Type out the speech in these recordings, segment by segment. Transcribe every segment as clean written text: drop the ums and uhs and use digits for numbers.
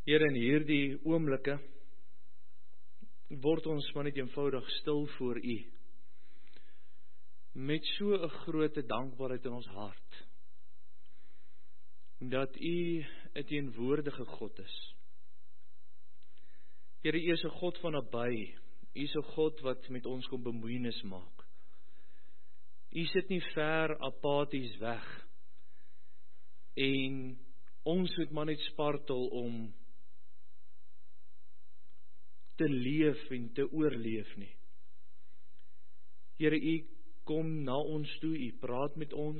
Here, in hierdie oomblikke word ons maar net eenvoudig stil voor U, met so 'n groot dankbaarheid in ons hart, dat U 'n teenwoordige God is. Here, U is 'n God van naby, U is 'n God wat met ons kom bemoeienis maak. U sit nie ver apaties weg, en ons moet maar net spartel om te leef en te oorleef nie. Here, U kom na ons toe, U praat met ons,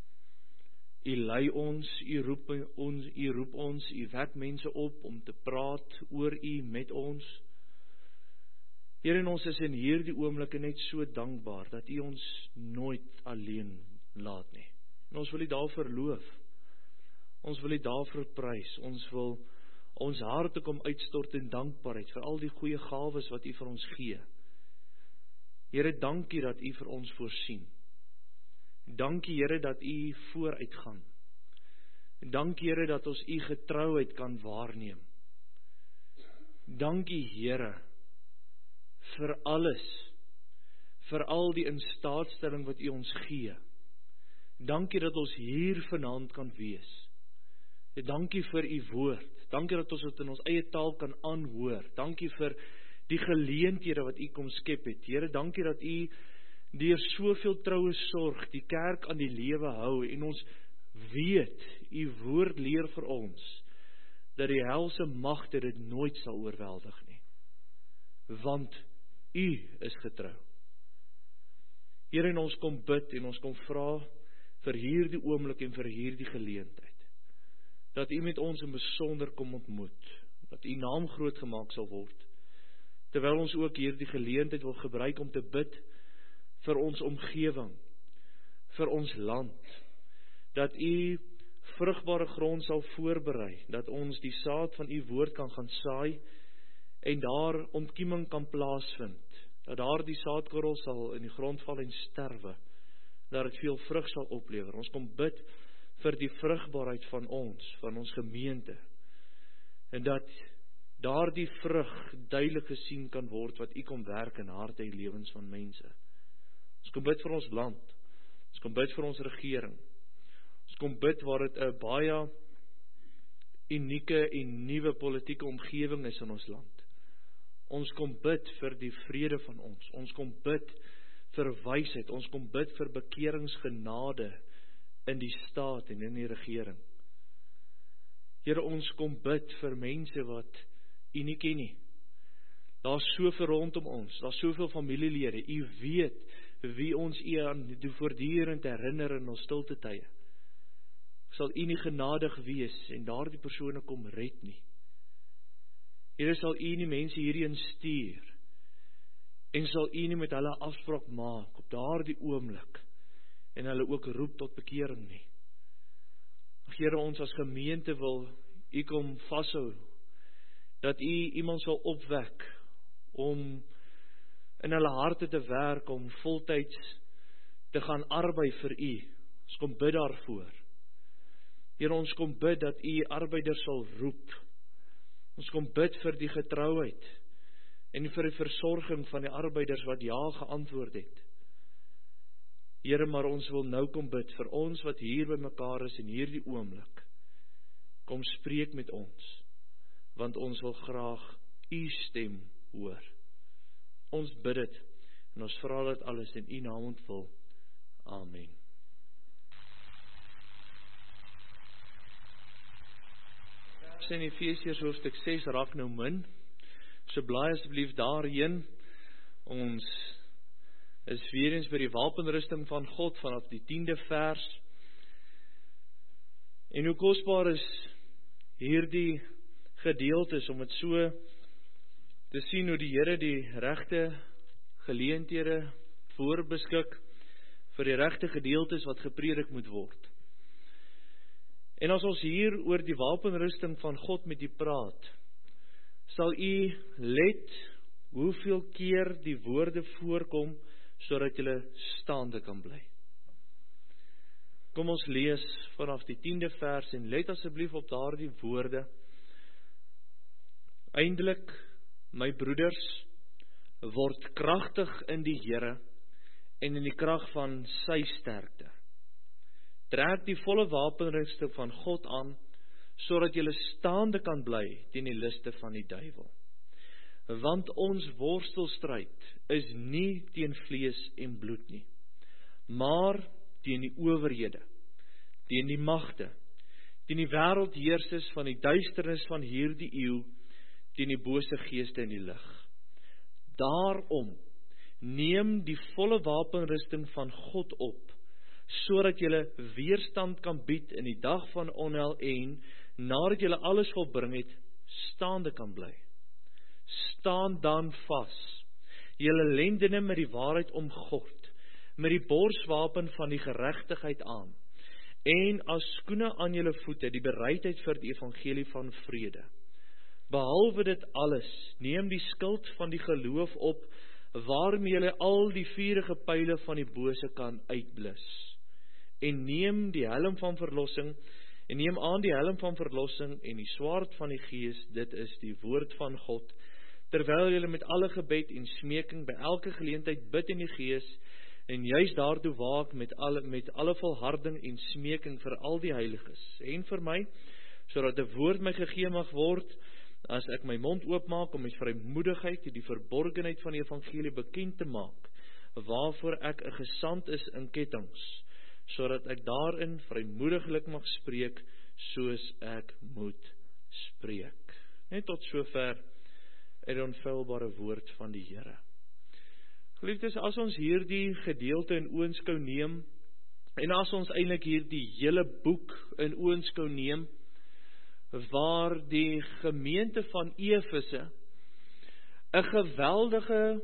U lei ons, U roep ons, U wek mense op om te praat oor U met ons. Here, en ons is in hierdie oomblikke net so dankbaar dat U ons nooit alleen laat nie. En ons wil U daarvoor loof. Ons wil U daarvoor prys. Ons wil ons harte kom uitstort in dankbaarheid vir al die goeie gawes wat U vir ons gee. Here, dankie dat U vir ons voorsien. Dankie, Here, dat U vooruitgaan. Dankie, Here, dat ons U getrouheid kan waarneem. Dankie, Here, vir alles, vir al die instaatstelling wat U ons gee. Dankie dat ons hier vanaand kan wees. Dankie vir U woord. Dankie dat ons dit in ons eie taal kan aanhoor. Dankie vir die geleenthede wat U kom skep het. Here, dankie dat U deur soveel troue sorg die kerk aan die lewe hou, en ons weet, U woord leer vir ons, dat die helse magte dit nooit sal oorweldig nie. Want U is getrou. Here, en ons kom bid en ons kom vra vir hierdie oomblik en vir hierdie geleentheid, dat U met ons in besonder kom ontmoet, dat U naam groot gemaak sal word, terwyl ons ook hierdie geleentheid wil gebruik om te bid vir ons omgewing, vir ons land, dat U vrugbare grond sal voorberei, dat ons die saad van U woord kan gaan saai, en daar ontkieming kan plaasvind, dat daar die saadkorrel sal in die grond val en sterwe, dat het veel vrug sal oplewer. Ons kom bid vir die vrugbaarheid van ons gemeente, en dat daar die vrug duidelik gesien kan word wat U kom werk in harte en lewens van mense. Ons kom bid vir ons land, ons kom bid vir ons regering, ons kom bid waar dit 'n baie unieke en nuwe politieke omgewing is in ons land. Ons kom bid vir die vrede van ons kom bid vir wysheid, ons kom bid vir bekeringsgenade in die staat en in die regering. Here, ons kom bid vir mense wat U nie ken nie. Daar's soveel rondom ons, daar's soveel familielede. U weet wie ons U aan voortdurend herinner in ons stilte tye. Sal U nie genadig wees en daardie persone kom red nie. Here, sal U nie mense hierheen stuur, en sal U nie met hulle afspraak maak op daardie oomblik, en hulle ook roep tot bekering nie. Here, ons as gemeente wil U kom vashou, dat U iemand sal opwek om in hulle harte te werk, om voltyds te gaan arbei vir U. Ons kom bid daarvoor. Here, ons kom bid dat U arbeiders sal roep. Ons kom bid vir die getrouheid en vir die versorging van die arbeiders wat ja geantwoord het. Here, maar ons wil nou kom bid vir ons wat hier by mekaar is in hierdie oomblik. Kom spreek met ons, want ons wil graag U stem hoor. Ons bid dit, en ons vra dit alles in U naam ontvul. Amen. In Efesiërs hoofstuk 6 raak nou min, so blaai asseblief daarheen. Ons is weer eens by die wapenrusting van God vanaf die 10de vers. En hoe kosbaar is hierdie gedeeltes om dit so te sien, hoe die Here die regte geleenthede voorbeskik vir die regte gedeeltes wat gepredik moet word. En as ons hier oor die wapenrusting van God met U praat, sal U let hoeveel keer die woorde voorkom, sodat julle staande kan bly. Kom ons lees vanaf die 10de vers en let asseblief op daardie woorde, Eindelik, my broeders, word kragtig in die Here en in die krag van sy sterkte. Trek die volle wapenrusting van God aan, sodat julle staande kan bly teen die liste van die duiwel. Want ons worstelstryd is nie teen vlees en bloed nie, maar teen die owerhede, teen die magte, teen die wêreldheersers van die duisternis van hierdie eeu, teen die bose geeste in die lig. Daarom neem die volle wapenrusting van God op, sodat julle weerstand kan bied in die dag van onheil en, nadat julle alles volbring het, staande kan bly. Staan dan vas, julle lendene met die waarheid omgord, met die borswapen van die geregtigheid aan, en as skoene aan julle voete, die bereidheid vir die evangelie van vrede. Behalwe dit alles, neem die skild van die geloof op, waarmee julle al die vuurige pyle van die bose kan uitblus. En neem die helm van verlossing, en neem aan die helm van verlossing en die swaard van die Gees, dit is die woord van God, terwyl julle met alle gebed en smeking by elke geleentheid bid in die Gees, en juist daartoe waak met alle volharding en smeking vir al die heiliges, en vir my, sodat 'n woord my gegee mag word, as ek my mond oopmaak om met vrymoedigheid die verborgenheid van die evangelie bekend te maak, waarvoor ek 'n gesant is in kettinge, sodat ek daarin vrymoediglik mag spreek, soos ek moet spreek. Net tot sover uit die onfeilbare woord van die Here. Geliefdes, as ons hierdie gedeelte in oënskou neem, en as ons eintlik hierdie hele boek in oënskou neem, waar die gemeente van Efese 'n geweldige,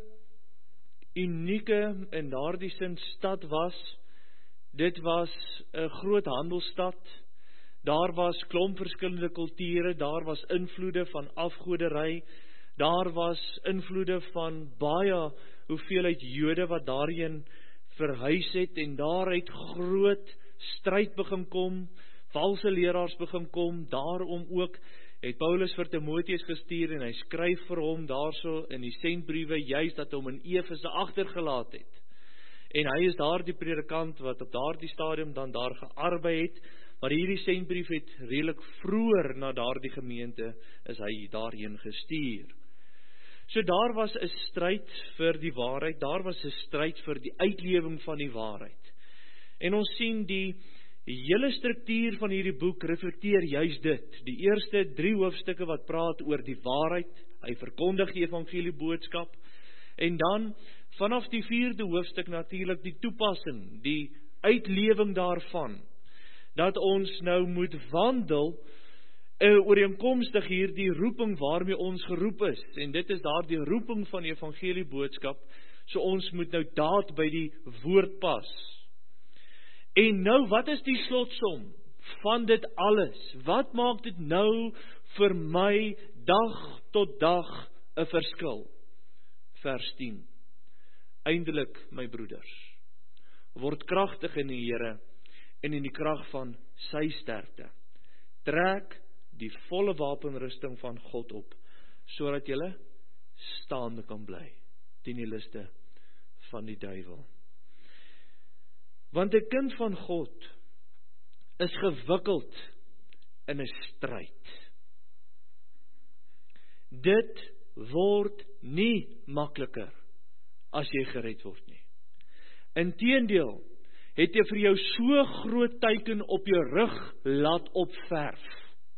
unieke, in daardie sin stad was. Dit was 'n groot handelsstad. Daar was klomp verskillende kulture, daar was invloede van afgoderry, daar was invloede van baie hoeveelheid Jode wat daarheen verhuis het, en daaruit groot stryd begin kom, valse leraars begin kom. Daarom ook het Paulus vir Timoteus gestuur, en hy skryf vir hom daarso in die sendbriewe, juist dat hom in Efese agtergelaat het. En hy is daar die predikant wat op daardie stadium dan daar gearbei het, maar hierdie sendbrief het redelik vroeër na daardie gemeente is hy daarheen gestuur. So daar was 'n stryd vir die waarheid, daar was 'n stryd vir die uitlewing van die waarheid. En ons sien die hele struktuur van hierdie boek reflekteer juist dit. Die eerste 3 hoofstukke wat praat oor die waarheid, hy verkondig die evangelie boodskap, en dan vanaf die 4de hoofstuk natuurlik die toepassing, die uitlewing daarvan, dat ons nou moet wandel ooreenkomstig hierdie roeping waarmee ons geroep is, en dit is daardie roeping van die evangelie boodskap, so ons moet nou daad by die woord pas. En nou, wat is die slotsom van dit alles? Wat maak dit nou vir my dag tot dag 'n verskil? Vers 10. Eindelik, my broeders, word kragtig in die Here en in die krag van sy sterkte. Trek die volle wapenrusting van God op, sodat julle staande kan bly teen die liste van die duiwel. Want 'n kind van God is gewikkeld in 'n stryd. Dit word nie makliker as jy gered word nie. Inteendeel, het jy vir jou so groot teiken op jou rug laat opverf.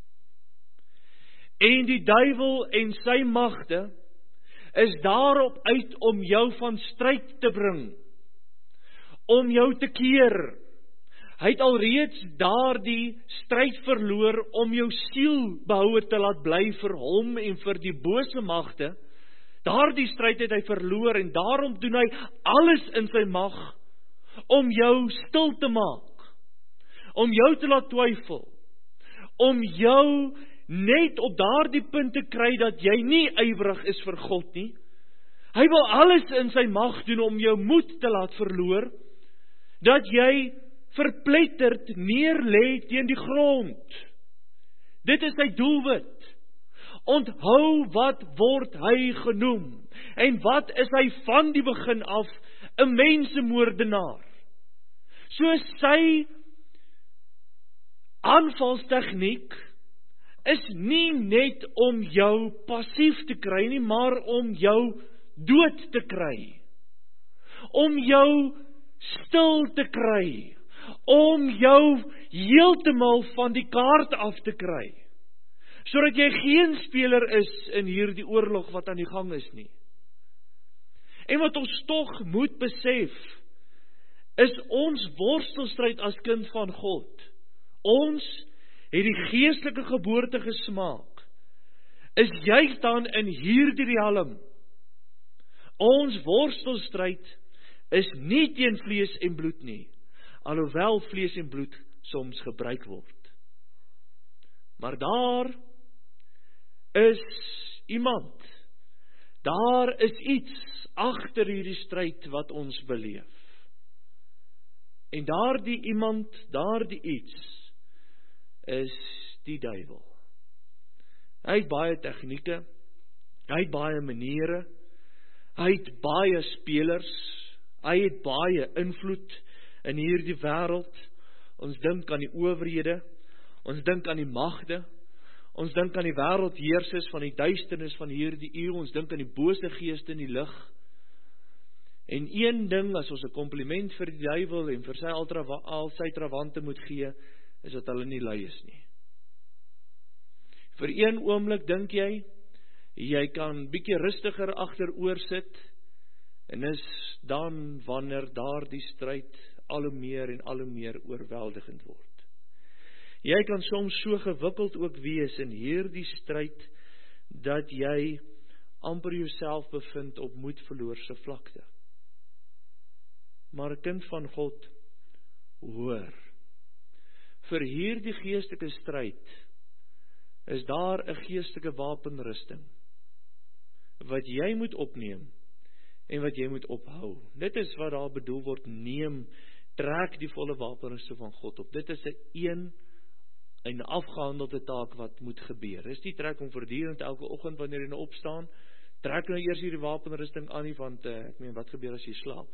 En die duiwel en sy magte is daarop uit om jou van stryd te bring, om jou te keer. Hy het alreeds daardie stryd verloor om jou siel behoue te laat bly vir hom en vir die bose magte. Daardie stryd het hy verloor, en daarom doen hy alles in sy mag om jou stil te maak, om jou te laat twyfel, om jou net op daardie punt te kry dat jy nie ywerig is vir God nie. Hy wil alles in sy mag doen om jou moed te laat verloor, dat jy verpletterd neerlê teen die grond. Dit is sy doelwit, onthou wat word hy genoem. En wat is hy van die begin af? 'n mensemoordenaar. So sy aanvalstegniek is nie net om jou passief te kry nie, maar om jou dood te kry. Om jou stil te kry. Om jou heeltemal van die kaart af te kry. Sodat jy geen speler is in hierdie oorlog wat aan die gang is nie. En wat ons tog moet besef, is ons worstelstryd as kind van God. Ons het die geestelike geboorte gesmaak, is juist dan in hierdie riem. Ons worstelstryd is nie teen vlees en bloed nie, alhoewel vlees en bloed soms gebruik word. Maar daar is iemand, daar is iets agter hierdie stryd wat ons beleef. En daardie iemand, daardie iets, is die duiwel. Hy het baie tegnieke, hy het baie maniere, hy het baie spelers, hy het baie invloed in hierdie wêreld. Ons dink aan die owerhede, ons dink aan die magte, ons dink aan die wêreldheersers van die duisternis van hierdie eeu, ons dink aan die bose geeste in die lig. En een ding, as ons 'n kompliment vir die duiwel en vir sy trawante moet gee, is dat hulle nie lui is nie. Vir een oomblik dink jy kan bietjie rustiger agteroor sit, en is dan wanneer daardie stryd al hoe meer en al hoe meer oorweldigend word. Jy kan soms so gewikkeld ook wees in hierdie stryd, dat jy amper jouself bevind op moedverloorse vlakte. Maar 'n kind van God, hoor, vir hierdie geestelike stryd, is daar 'n geestelike wapenrusting, wat jy moet opneem, en wat jy moet ophou. Dit is wat daar bedoel word, trek die volle wapenrusting van God op. Dit is 'n afgehandelde taak wat moet gebeur. Dis die trek om voortdurend elke oggend wanneer jy nou opstaan, trek nou eers hierdie wapenrusting aan nie, want ek meen, wat gebeur as jy slaap?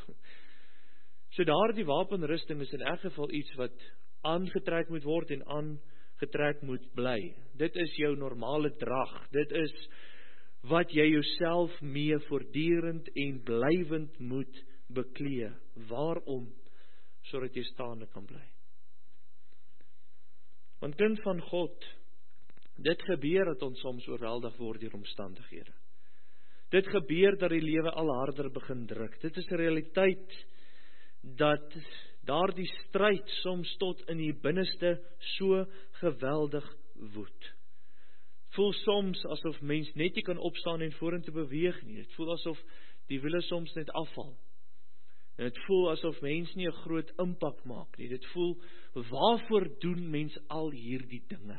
So daardie wapenrusting is in elk geval iets wat aangetrek moet word en aangetrek moet bly. Dit is jou normale drag. Dit is wat jy jouself mee voortdurend en blywend moet beklee. Waarom? Sodat jy staande kan bly. Want kind van God, dit gebeur dat ons soms oorweldig word deur omstandighede. Dit gebeur dat die lewe al harder begin druk. Dit is 'n realiteit dat daardie stryd soms tot in die binneste so geweldig woed. Voel soms asof mens net nie kan opstaan en vorentoe beweeg nie. Dit voel asof die wiele soms net afval. En dit voel asof mens nie 'n groot impak maak nie. Dit voel, waarvoor doen mens al hierdie dinge?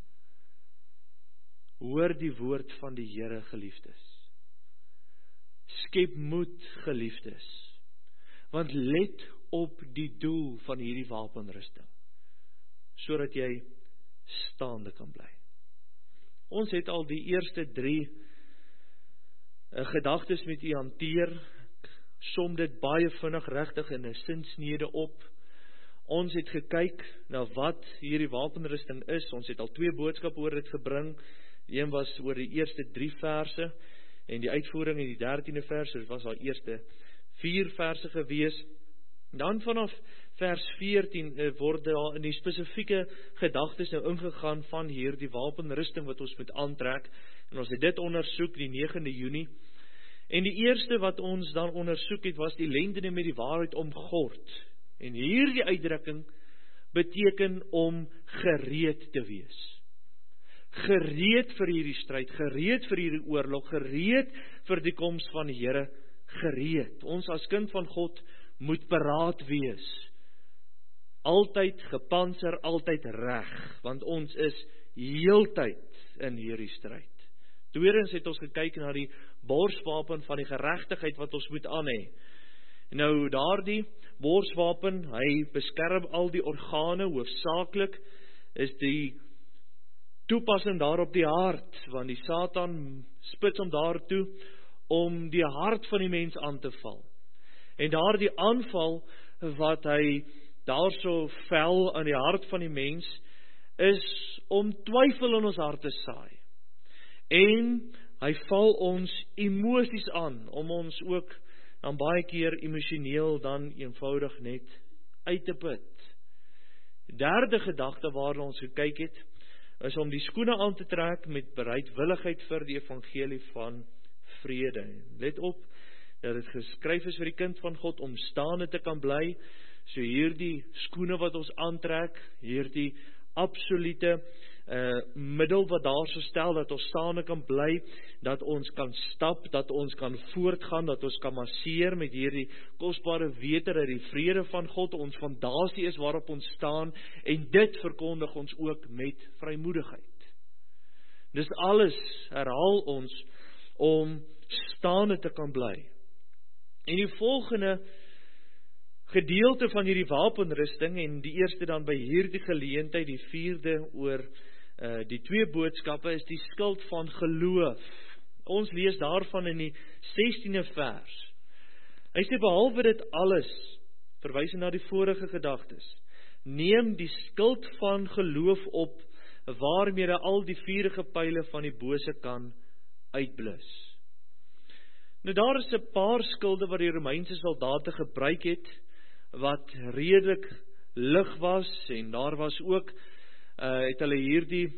Hoor die woord van die Here, geliefdes. Skep moed, geliefdes. Want let op die doel van hierdie wapenrusting, sodat jy staande kan bly. Ons het al die eerste 3 gedagtes met u hanteer. Ek som dit baie vinnig regtig in 'n sinsnede op. Ons het gekyk na wat hierdie wapenrusting is. Ons het al 2 boodskappe oor dit gebring. Een was oor die eerste 3 verse en die uitvoering in die 13de vers. Dit was al eerste 4 verse gewees. Dan vanaf vers 14 word daar in die spesifieke gedagtes nou ingegaan van hierdie wapenrusting wat ons moet aantrek. En ons het dit ondersoek die 9de Junie. En die eerste wat ons dan ondersoek het, was die lendene met die waarheid omgord. En hierdie uitdrukking beteken om gereed te wees. Gereed vir hierdie stryd, gereed vir hierdie oorlog, gereed vir die koms van die Here, gereed. Ons as kind van God moet paraat wees. Altyd gepantser, altyd reg, want ons is heeltyd in hierdie stryd. Tweedens het ons gekyk na die borswapen van die geregtigheid wat ons moet aan hê. Nou daardie borswapen, hy beskerm al die organe, hoofsaaklik is die toepassing daar op die hart, want die Satan spits hom daartoe om die hart van die mens aan te val. En daar die aanval wat hy daar so vel aan die hart van die mens, is om twyfel in ons harte saai. En hy val ons emosies aan, om ons ook dan baie keer emosioneel dan eenvoudig net uit te put. Derde gedagte waarna ons gekyk het, is om die skoene aan te trek met bereidwilligheid vir die evangelie van vrede. Let op, dat het geskryf is vir die kind van God om staande te kan bly, so hierdie skoene wat ons aantrek, hierdie absolute middel wat daar so stel, dat ons staande kan bly, dat ons kan stap, dat ons kan voortgaan, dat ons kan marseer met hierdie kosbare wete dat die vrede van God ons fondasie is waarop ons staan, en dit verkondig ons ook met vrymoedigheid. Dis alles herhaal ons om staande te kan bly. En die volgende gedeelte van hierdie wapenrusting, en die eerste dan by hierdie geleentheid, die vierde oor die twee boodskappe, is die skild van geloof. Ons lees daarvan in die 16de vers. Hy sê, behalwe dit alles, verwys na die vorige gedagtes, neem die skild van geloof op, waarmee al die vuurige pyle van die bose kan uitblus. Nou daar is 'n paar skilde wat die Romeinse soldate gebruik het, wat redelik lig was, en daar was ook, het hulle hierdie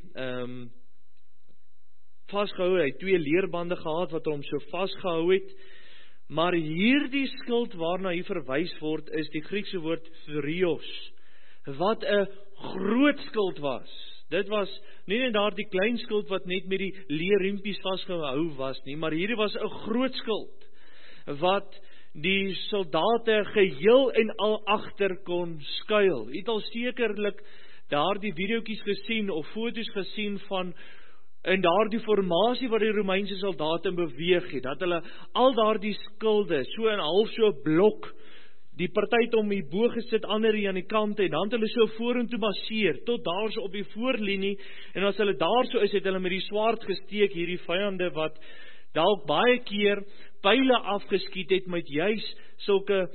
vasgehou, hy het 2 leerbande gehad, wat hom so vasgehou het, maar hierdie skild waarna hier verwys word, is die Griekse woord thurios, wat 'n groot skild was. Dit was nie net daar die klein skild wat net met die leerriempies vasgehou was nie, maar hierdie was 'n groot skild, wat die soldate geheel en al agter kon skuil. Jy het al sekerlik daar die videoetjies gesien, of foto's gesien van, in daar die formasie wat die Romeinse soldate beweeg het, dat hulle al daar die skilde, so in half so blok, die party het om die boog gesit, ander hier aan die kant, en dan het hulle so vorentoe marseer, tot daar so op die voorlinie, en as hulle daar so is, het hulle met die swaard gesteek, hierdie vyande wat dalk baie keer pyle afgeskiet het, met juis sulke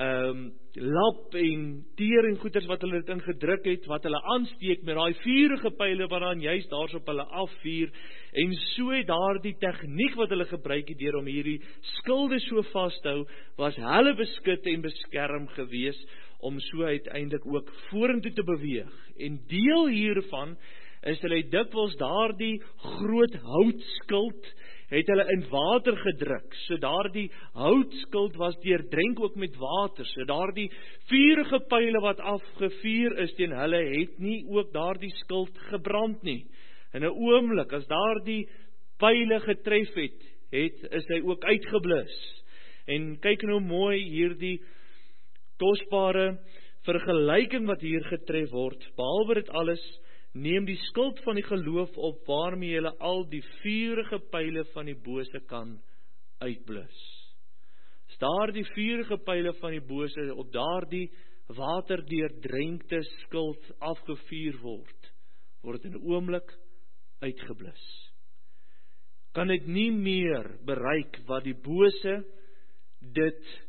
lap en teer en goeders wat hulle dit ingedruk het, wat hulle aansteek met daai vuurige pyle wat dan juist daar op hulle afvuur, en so het daar die tegniek wat hulle gebruik het deur om hierdie skilde so vas te hou, was hulle beskut en beskerm gewees, om so uiteindelik ook vorentoe te beweeg. En deel hiervan is hulle dikwels daardie groot houtskild, het hulle in water gedruk, so daardie houtskild was deurdrenk ook met water, so daardie vuurige pyle wat afgevuur is teen hulle, het nie ook daardie skild gebrand nie. In 'n oomblik, as daardie pyle getref het, is hy ook uitgeblus. En kyk nou mooi hierdie kosbare vergelyking wat hier getref word, behalwe dit alles, neem die skild van die geloof op, waarmee julle al die vuurige pyle van die bose kan uitblus. As daar die vuurige pyle van die bose op daardie waterdeurdrenkte skild afgevuur word in 'n oomblik uitgeblus. Kan dit nie meer bereik wat die bose dit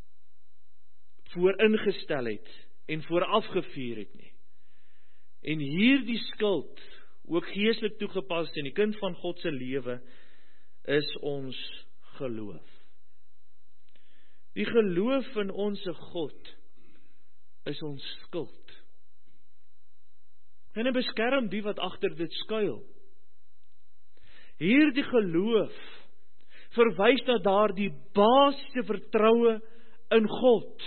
vooringestel het en voorafgevuur het nie. En hierdie skild, ook geestelik toegepas in die kind van God se lewe, is ons geloof. Die geloof in ons God is ons skild. En hy beskerm die wat agter dit skuil. Hierdie geloof verwys na daardie basiese vertroue in God.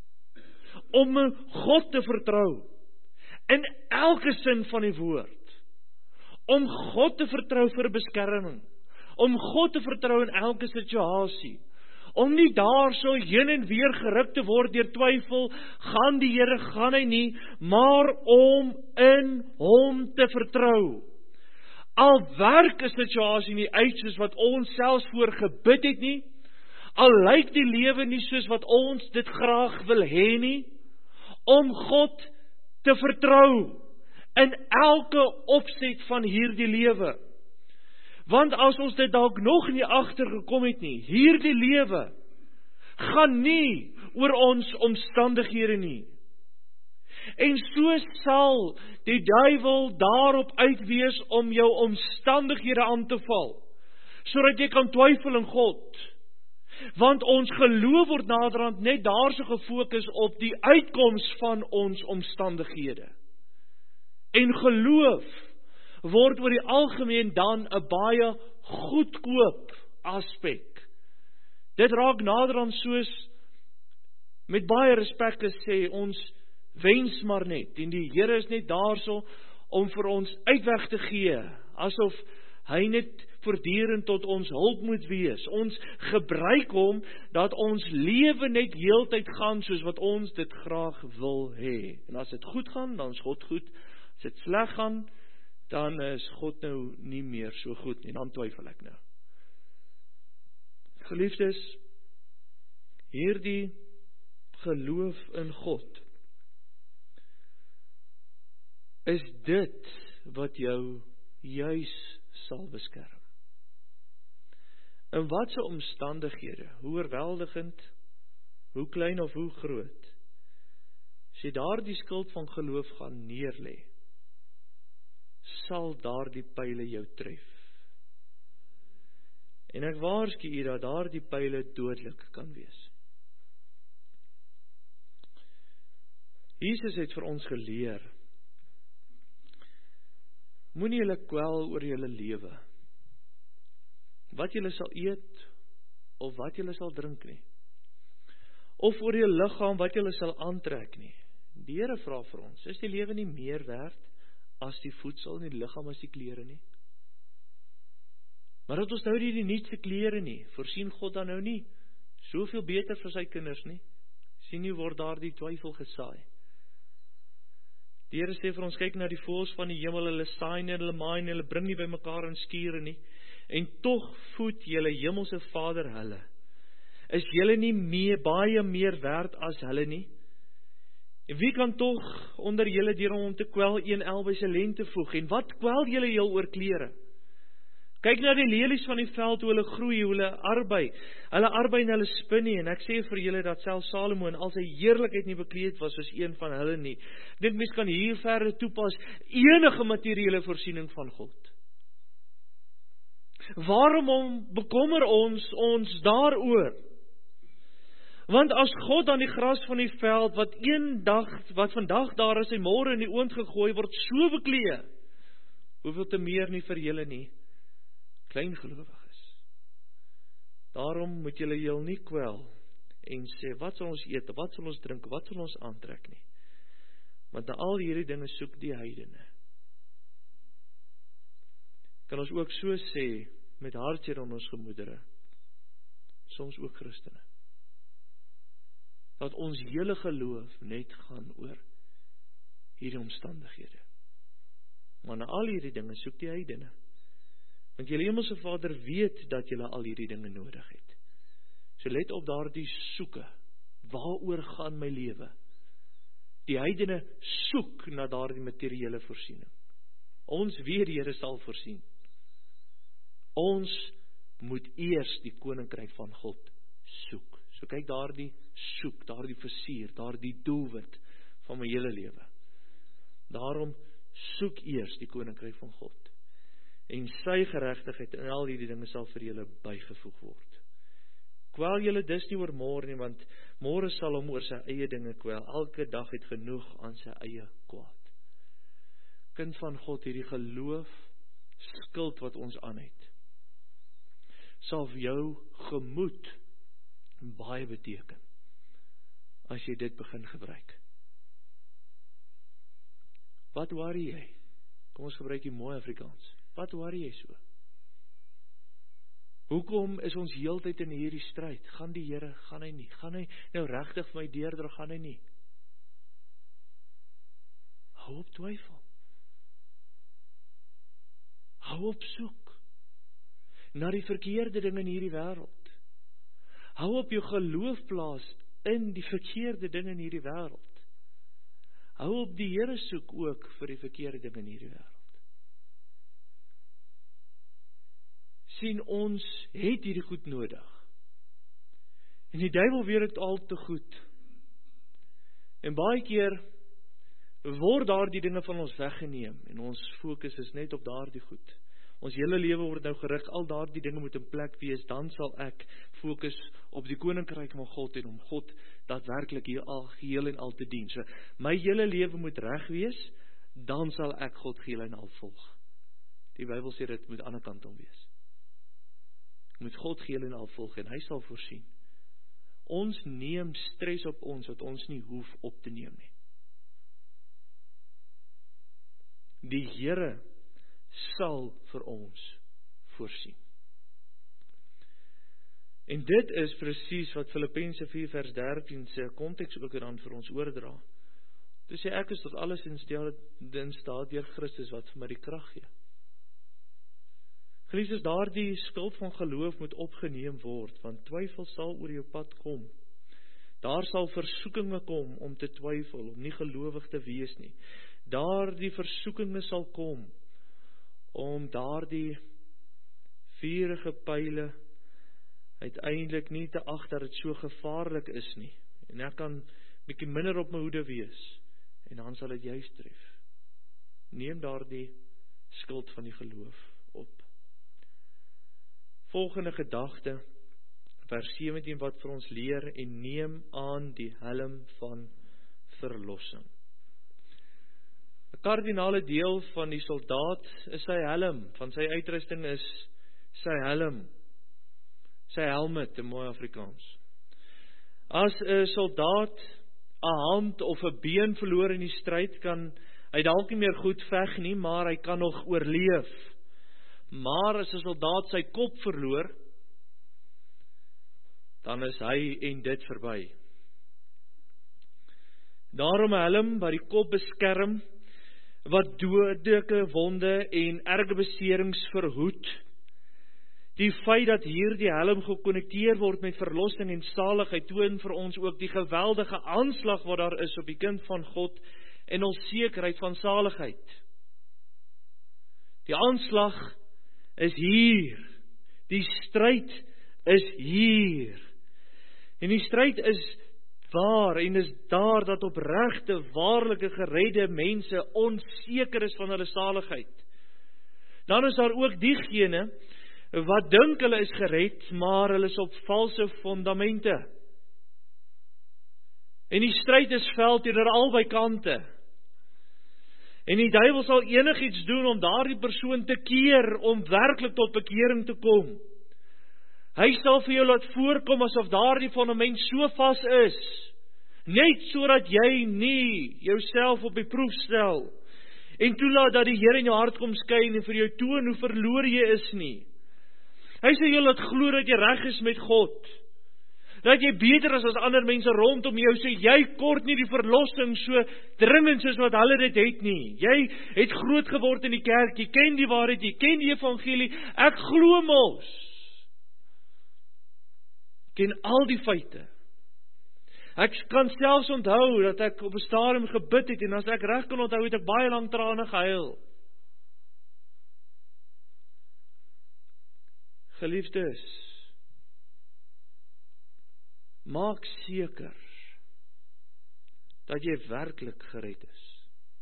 Om God te vertrou in elke sin van die woord. Om God te vertrou vir beskerming. Om God te vertrou in elke situasie. Om nie daar so heen en weer geruk te word deur twyfel, gaan die Here, gaan hy nie, maar om in hom te vertrou. Al werk 'n situasie nie uit soos wat ons selfs voor gebid het nie, al lyk die lewe nie soos wat ons dit graag wil hê nie, om God te vertrou in elke opset van hierdie lewe. Want as ons dit dalk nog nie agtergekom het nie, hierdie lewe gaan nie oor ons omstandighede nie. En so sal die duiwel daarop uitwees om jou omstandighede aan te val, sodat jy kan twyfel in God. Want ons geloof word naderhand net daarso gefokus op die uitkoms van ons omstandighede. En geloof word oor die algemeen dan 'n baie goedkoop aspek. Dit raak naderhand soos, met baie respek gesê, ons wens maar net, en die Here is net daarso om vir ons uitweg te gee, asof hy net voortdurend tot ons hulp moet wees. Ons gebruik hom dat ons lewe net heeltyd gaan soos wat ons dit graag wil hê. En as dit goed gaan, dan is God goed. As dit sleg gaan, dan is God nou nie meer so goed nie. Dan twyfel ek nou. Geliefdes, hierdie geloof in God is dit wat jou juis sal beskerm. In watse omstandighede, hoe oorweldigend, hoe klein of hoe groot, as jy daardie skild van geloof gaan neerlê, sal daardie pile jou tref. En ek waarsku u dat daardie pile dodelik kan wees. Jesus het vir ons geleer, moenie julle kwel oor julle lewe, wat julle sal eet, of wat julle sal drink nie, of oor julle liggaam wat julle sal aantrek nie. Die Here vra vir ons, is die lewe nie meer werd as die voedsel, en die liggaam as die klere nie? Maar dat ons nou nie die nuutste klere nie, voorsien God dan nou nie soveel beter vir sy kinders nie? Sien nie, word daar die twyfel gesaai. Die Here sê vir ons, kyk na die voëls van die hemel, hulle saai nie, hulle maai nie, hulle bring nie by mekaar in skure nie, en tog voed julle hemelse Vader hulle. Is julle nie baie meer werd as hulle nie? En wie kan tog onder julle deur om te kwel een el by sy lente voeg? En wat kwel julle heel oor klere? Kyk na die lelies van die veld, hoe hulle groei, hoe hulle arbei. Hulle arbei en hulle spin nie, en ek sê vir julle dat selfs Salomo in al sy heerlikheid nie bekleed was soos een van hulle nie. Ek dink mens kan hier verder toepas enige materiële voorsiening van God. Waarom bekommer ons daaroor? Want as God aan die gras van die veld, wat vandag daar is en môre in die oond gegooi word, so beklee, hoeveel te meer nie vir julle nie, klein gelowiges. Daarom moet julle heel nie kwel en sê, wat sal ons eet, wat sal ons drink, wat sal ons aantrek nie? Want na al hierdie dinge soek die heidene. Kan ons ook so sê, met hartseer in ons gemoedere, soms ook Christene, dat ons hele geloof net gaan oor hierdie omstandighede. Maar na al hierdie dinge soek die heidene. Want julle hemelse Vader weet dat julle al hierdie dinge nodig het. So let op daardie soeke. Waaroor gaan my lewe? Die heidene soek na daardie materiële voorsiening. Ons weet die Here sal voorsien. Ons moet eers die koninkryk van God soek. So kyk daardie soek, daardie versier, daardie doelwit van my hele lewe. Daarom soek eers die koninkryk van God. En sy geregtigheid en al hierdie dinge sal vir julle bygevoeg word. Kwel julle dus nie oor môre nie, want môre sal hom oor sy eie dinge kwel. Elke dag het genoeg aan sy eie kwaad. Kind van God, hierdie geloof, skild wat ons aan het, sal vir jou gemoed baie beteken, as jy dit begin gebruik. Wat worry jy? Kom ons gebruik die mooi Afrikaans. Wat worry jy so? Hoekom is ons heeltyd in hierdie stryd? Gaan die Here, gaan hy nie? Gaan hy nou regtig vir my deurdra, gaan hy nie? Hou op twyfel. Hou op soek na die verkeerde dinge in hierdie wêreld. Hou op jou geloof plaas in die verkeerde dinge in hierdie wêreld. Hou op die Here soek ook vir die verkeerde ding in hierdie wêreld. Sien, ons het hierdie goed nodig. En die duiwel weet dit al te goed. En baie keer word daardie dinge van ons weggeneem en ons fokus is net op daardie goed. Ons hele lewe word nou gerig, al daardie dinge moet in plek wees, dan sal ek fokus op die koninkryk van God en om God daadwerklik hier al geheel en al te dien. So, my hele lewe moet reg wees, dan sal ek God geheel en al volg. Die Bybel sê dit moet aan die ander kant om wees. Ek moet God geheel en al volg en hy sal voorsien. Ons neem stres op ons wat ons nie hoef op te neem nie. Die Here sal vir ons voorsien. En dit is presies wat Filippense 4 vers 13 se konteks ook dan vir ons oordra. Dit sê ek is tot alles in staat deur Christus wat vir my die krag gee. Geliefdes, daardie skuld van geloof moet opgeneem word, want twyfel sal oor jou pad kom. Daar sal versoekinge kom om te twyfel, om nie gelowig te wees nie. Daardie versoekinge sal kom om daardie vuurige pile uiteindelik nie te ag dat dit so gevaarlik is nie. En ek kan bietjie minder op my hoede wees en dan sal dit juis tref. Neem daardie skuld van die geloof op. Volgende gedagte, vers 17 wat vir ons leer, en neem aan die helm van verlossing. 'n Kardinale deel van die soldaat is sy helm, van sy uitrusting is sy helm, sy helmet in mooi Afrikaans. As 'n soldaat 'n hand of 'n been verloor in die stryd, kan hy dalk nie meer goed veg nie, maar hy kan nog oorleef. Maar as 'n soldaat sy kop verloor, dan is hy en dit verby. Daarom 'n helm wat die kop beskerm, wat dodelike wonde en erge beserings verhoed. Die feit dat hierdie helm gekonnekteer word met verlossing en saligheid toon vir ons ook die geweldige aanslag wat daar is op die kind van God en ons sekerheid van saligheid. Die aanslag is hier. Die stryd is hier. En die stryd is waar en is daar dat opregte, waarlike geredde mense onseker is van hulle saligheid. Dan is daar ook diegene wat dink hulle is gered, maar hulle is op valse fondamente. En die stryd is fel teenoor albei kante. En die duiwel sal enigiets doen om daardie persoon te keer, om werklik tot bekering te kom. Hy sal vir jou laat voorkom asof daardie fondament so vas is, net sodat jy nie jouself op die proef stel, en toelaat dat die Here in jou hart kom skyn en vir jou toon hoe verlore jy is nie. Hy sê jy laat glo dat jy reg is met God, dat jy beter is as ander mense rondom jou, so jy kort nie die verlossing so dringend soos wat hulle dit het nie. Jy het groot geword in die kerk, jy ken die waarheid, jy ken die evangelie, ek glo mos. Ken al die feite. Ek kan selfs onthou dat ek op 'n stadium gebid het, en as ek reg kan onthou, het ek baie lank trane gehuil. Geliefdes, maak seker dat jy werklik gered is.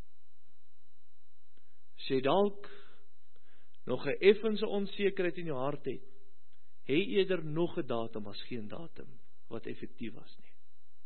As jy dalk nog 'n effense onsekerheid in jou hart het, hê eerder nog 'n datum as geen datum wat effektief was nie.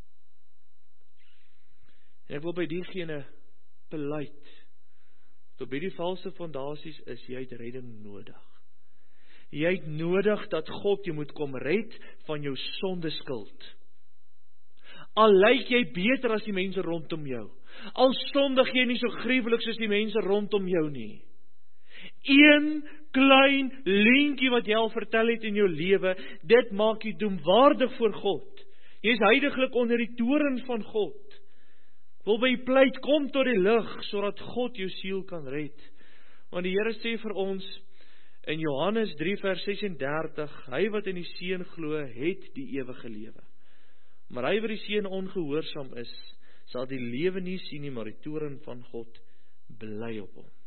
En ek wil by diegene pleit, dat op hierdie valse fondasies is jy het redding nodig. Jy het nodig dat God jy moet kom red van jou sondeskuld. Al lyk jy beter as die mense rondom jou, al sondig jy nie so gruwelik soos die mense rondom jou nie. Een klein lintjie wat jy al vertel het in jou lewe, dit maak jy doemwaardig voor God. Jy is heiliglik onder die toren van God. Wil by jy pleit, kom tot die lig, sodat God jou siel kan red. Want die Here sê vir ons in Johannes 3 vers 36, hy wat in die Seun glo, het die ewige lewe. Maar hy wat die Seun ongehoorsaam is, sal die lewe nie sien nie, maar die toorn van God bly op hom.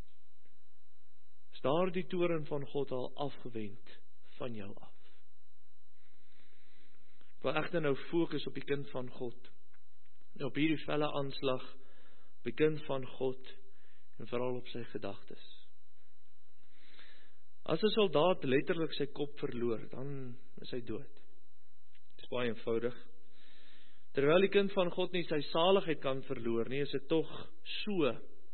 Is daar die toorn van God al afgewend van jou af? Ek wil egter nou fokus op die kind van God, op hierdie felle aanslag, op die kind van God, en veral op sy gedagtes. As 'n soldaat letterlik sy kop verloor, dan is hy dood. Dit is baie eenvoudig. Terwyl die kind van God nie sy saligheid kan verloor nie, is dit tog so,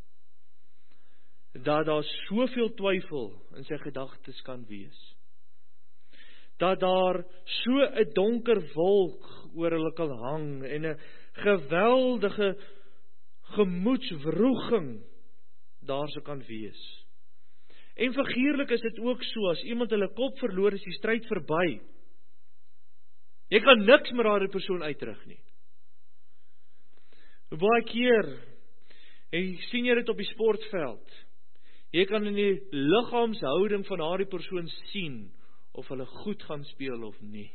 dat daar soveel twyfel in sy gedagtes kan wees. Dat daar so 'n donker wolk oor hulle kan hang, en 'n geweldige gemoedswroging daar sou kan wees. En figuurlik is dit ook so, as iemand hulle kop verloor, is die stryd verby. Jy kan niks met daardie persoon uitrig nie. Baie keer, en sien jy dit op die sportveld, jy kan in die liggaamshouding van daardie persoon sien, of hulle goed gaan speel of nie.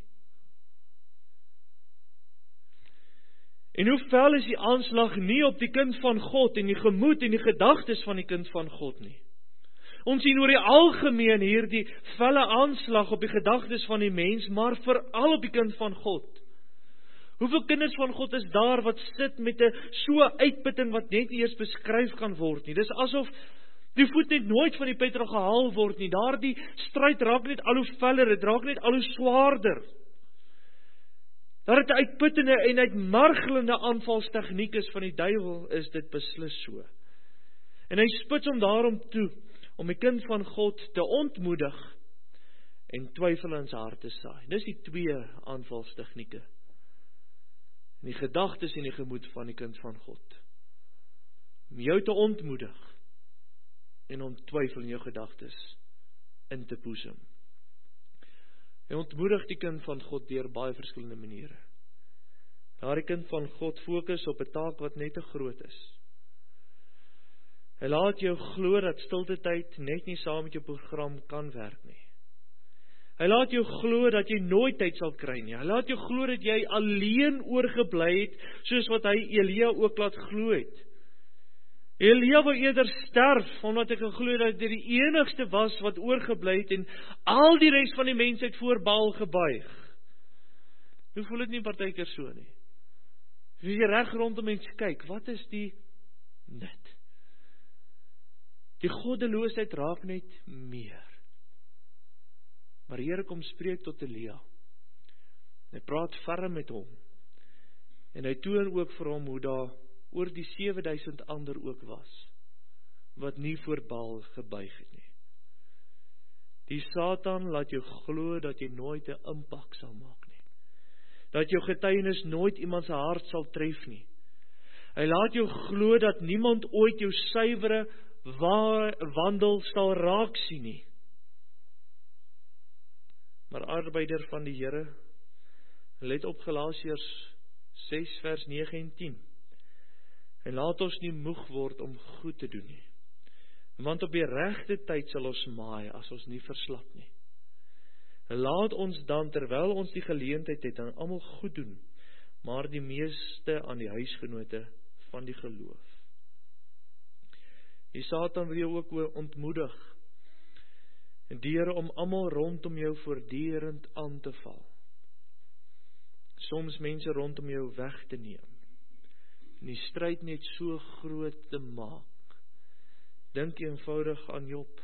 En hoe fel is die aanslag nie op die kind van God, en die gemoed en die gedagtes van die kind van God nie. Ons sien oor die algemeen hier die felle aanslag op die gedagtes van die mens, maar veral op die kind van God. Hoeveel kinders van God is daar wat sit met 'n so uitputting wat net nie eers beskryf kan word nie. Dis asof die voet net nooit van die petrol gehaal word nie. Daardie stryd raak net al hoe feller, dit raak net al hoe swaarder. Dat dit 'n uitputtende en uitmargelende aanvalstegniek is van die duiwel, is dit beslis so. En hy spits hom daarom toe, om die kind van God te ontmoedig, en twyfel in sy hart te saai. Dis die twee aanvalstegnieke. Die gedagtes en die gemoed van die kind van God. Om jou te ontmoedig, en om twyfel in jou gedagtes in te boesem. Hy ontmoedig die kind van God deur baie verskillende maniere. Daardie kind van God fokus op 'n taak wat net te groot is. Hy laat jou glo dat stilte tyd net nie saam met jou program kan werk nie. Hy laat jou glo dat jy nooit tyd sal kry nie. Hy laat jou glo dat jy alleen oorgebly het, soos wat hy Elia ook laat glo het. Elia wou eerder sterf, omdat hy geglo het dat hy die enigste was wat oorgebly het, en al die res van die mensheid voor Baal gebuig. Hoe voel dit nie partykeer so nie? As jy reg rondom mens kyk, wat is die nut? Die goddeloosheid raak net meer. Maar die Here kom spreek tot Elia. Hy praat ferm met hom. En hy toon ook vir hom hoe daar oor die 7000 ander ook was, wat nie voor Baal gebuig het nie. Die Satan laat jou glo dat jy nooit 'n impak sal maak nie. Dat jou getuienis nooit iemand se hart sal tref nie. Hy laat jou glo dat niemand ooit jou suiwere wandel sal raak sien nie. Maar arbeider van die Here, let op Galasiërs 6 vers 9 en 10. En laat ons nie moeg word om goed te doen nie. Want op die regte tyd sal ons maai as ons nie verslap nie. En laat ons dan, terwyl ons die geleentheid het, aan almal goed doen, maar die meeste aan die huisgenote van die geloof. Die Satan wil jou ook ontmoedig, en deur om almal rondom jou voortdurend aan te val. Soms mense rondom jou weg te neem, en die stryd net so groot te maak. Dink eenvoudig aan Job.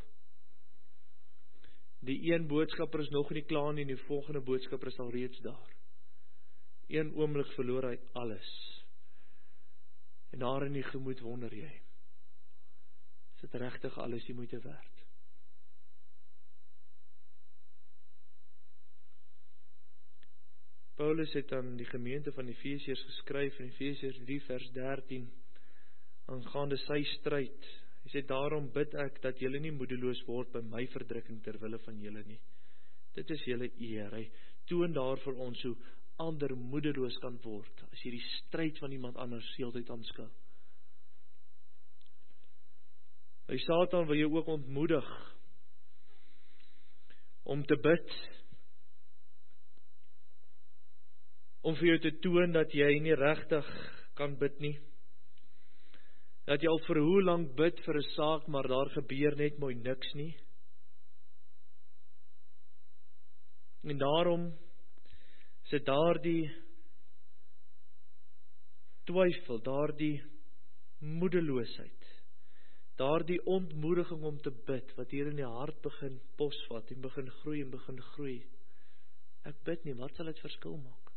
Die een boodskapper is nog nie klaar nie, en die volgende boodskapper is al reeds daar. Een oomblik verloor hy alles. En daar in die gemoed wonder jy, is dit regtig alles die moeite werd? Paulus het aan die gemeente van Efesiërs geskryf in Efesiërs 3 vers 13 aangaande sy stryd. Hy sê, daarom bid ek dat julle nie moedeloos word by my verdrukking ter wille van julle nie. Dit is julle eer. Hy toon daar vir ons hoe ander moedeloos kan word as jy die stryd van iemand anders heeltyd aanskou. Die Satan wil jou ook ontmoedig om te bid, om vir jou te toon dat jy nie regtig kan bid nie. Dat jy al vir hoe lank bid vir 'n saak, maar daar gebeur net mooi niks nie. En daarom is dit daardie twyfel, daardie moedeloosheid, daardie ontmoediging om te bid, wat hier in die hart begin posvat en begin groei. Ek bid nie, wat sal dit verskil maak?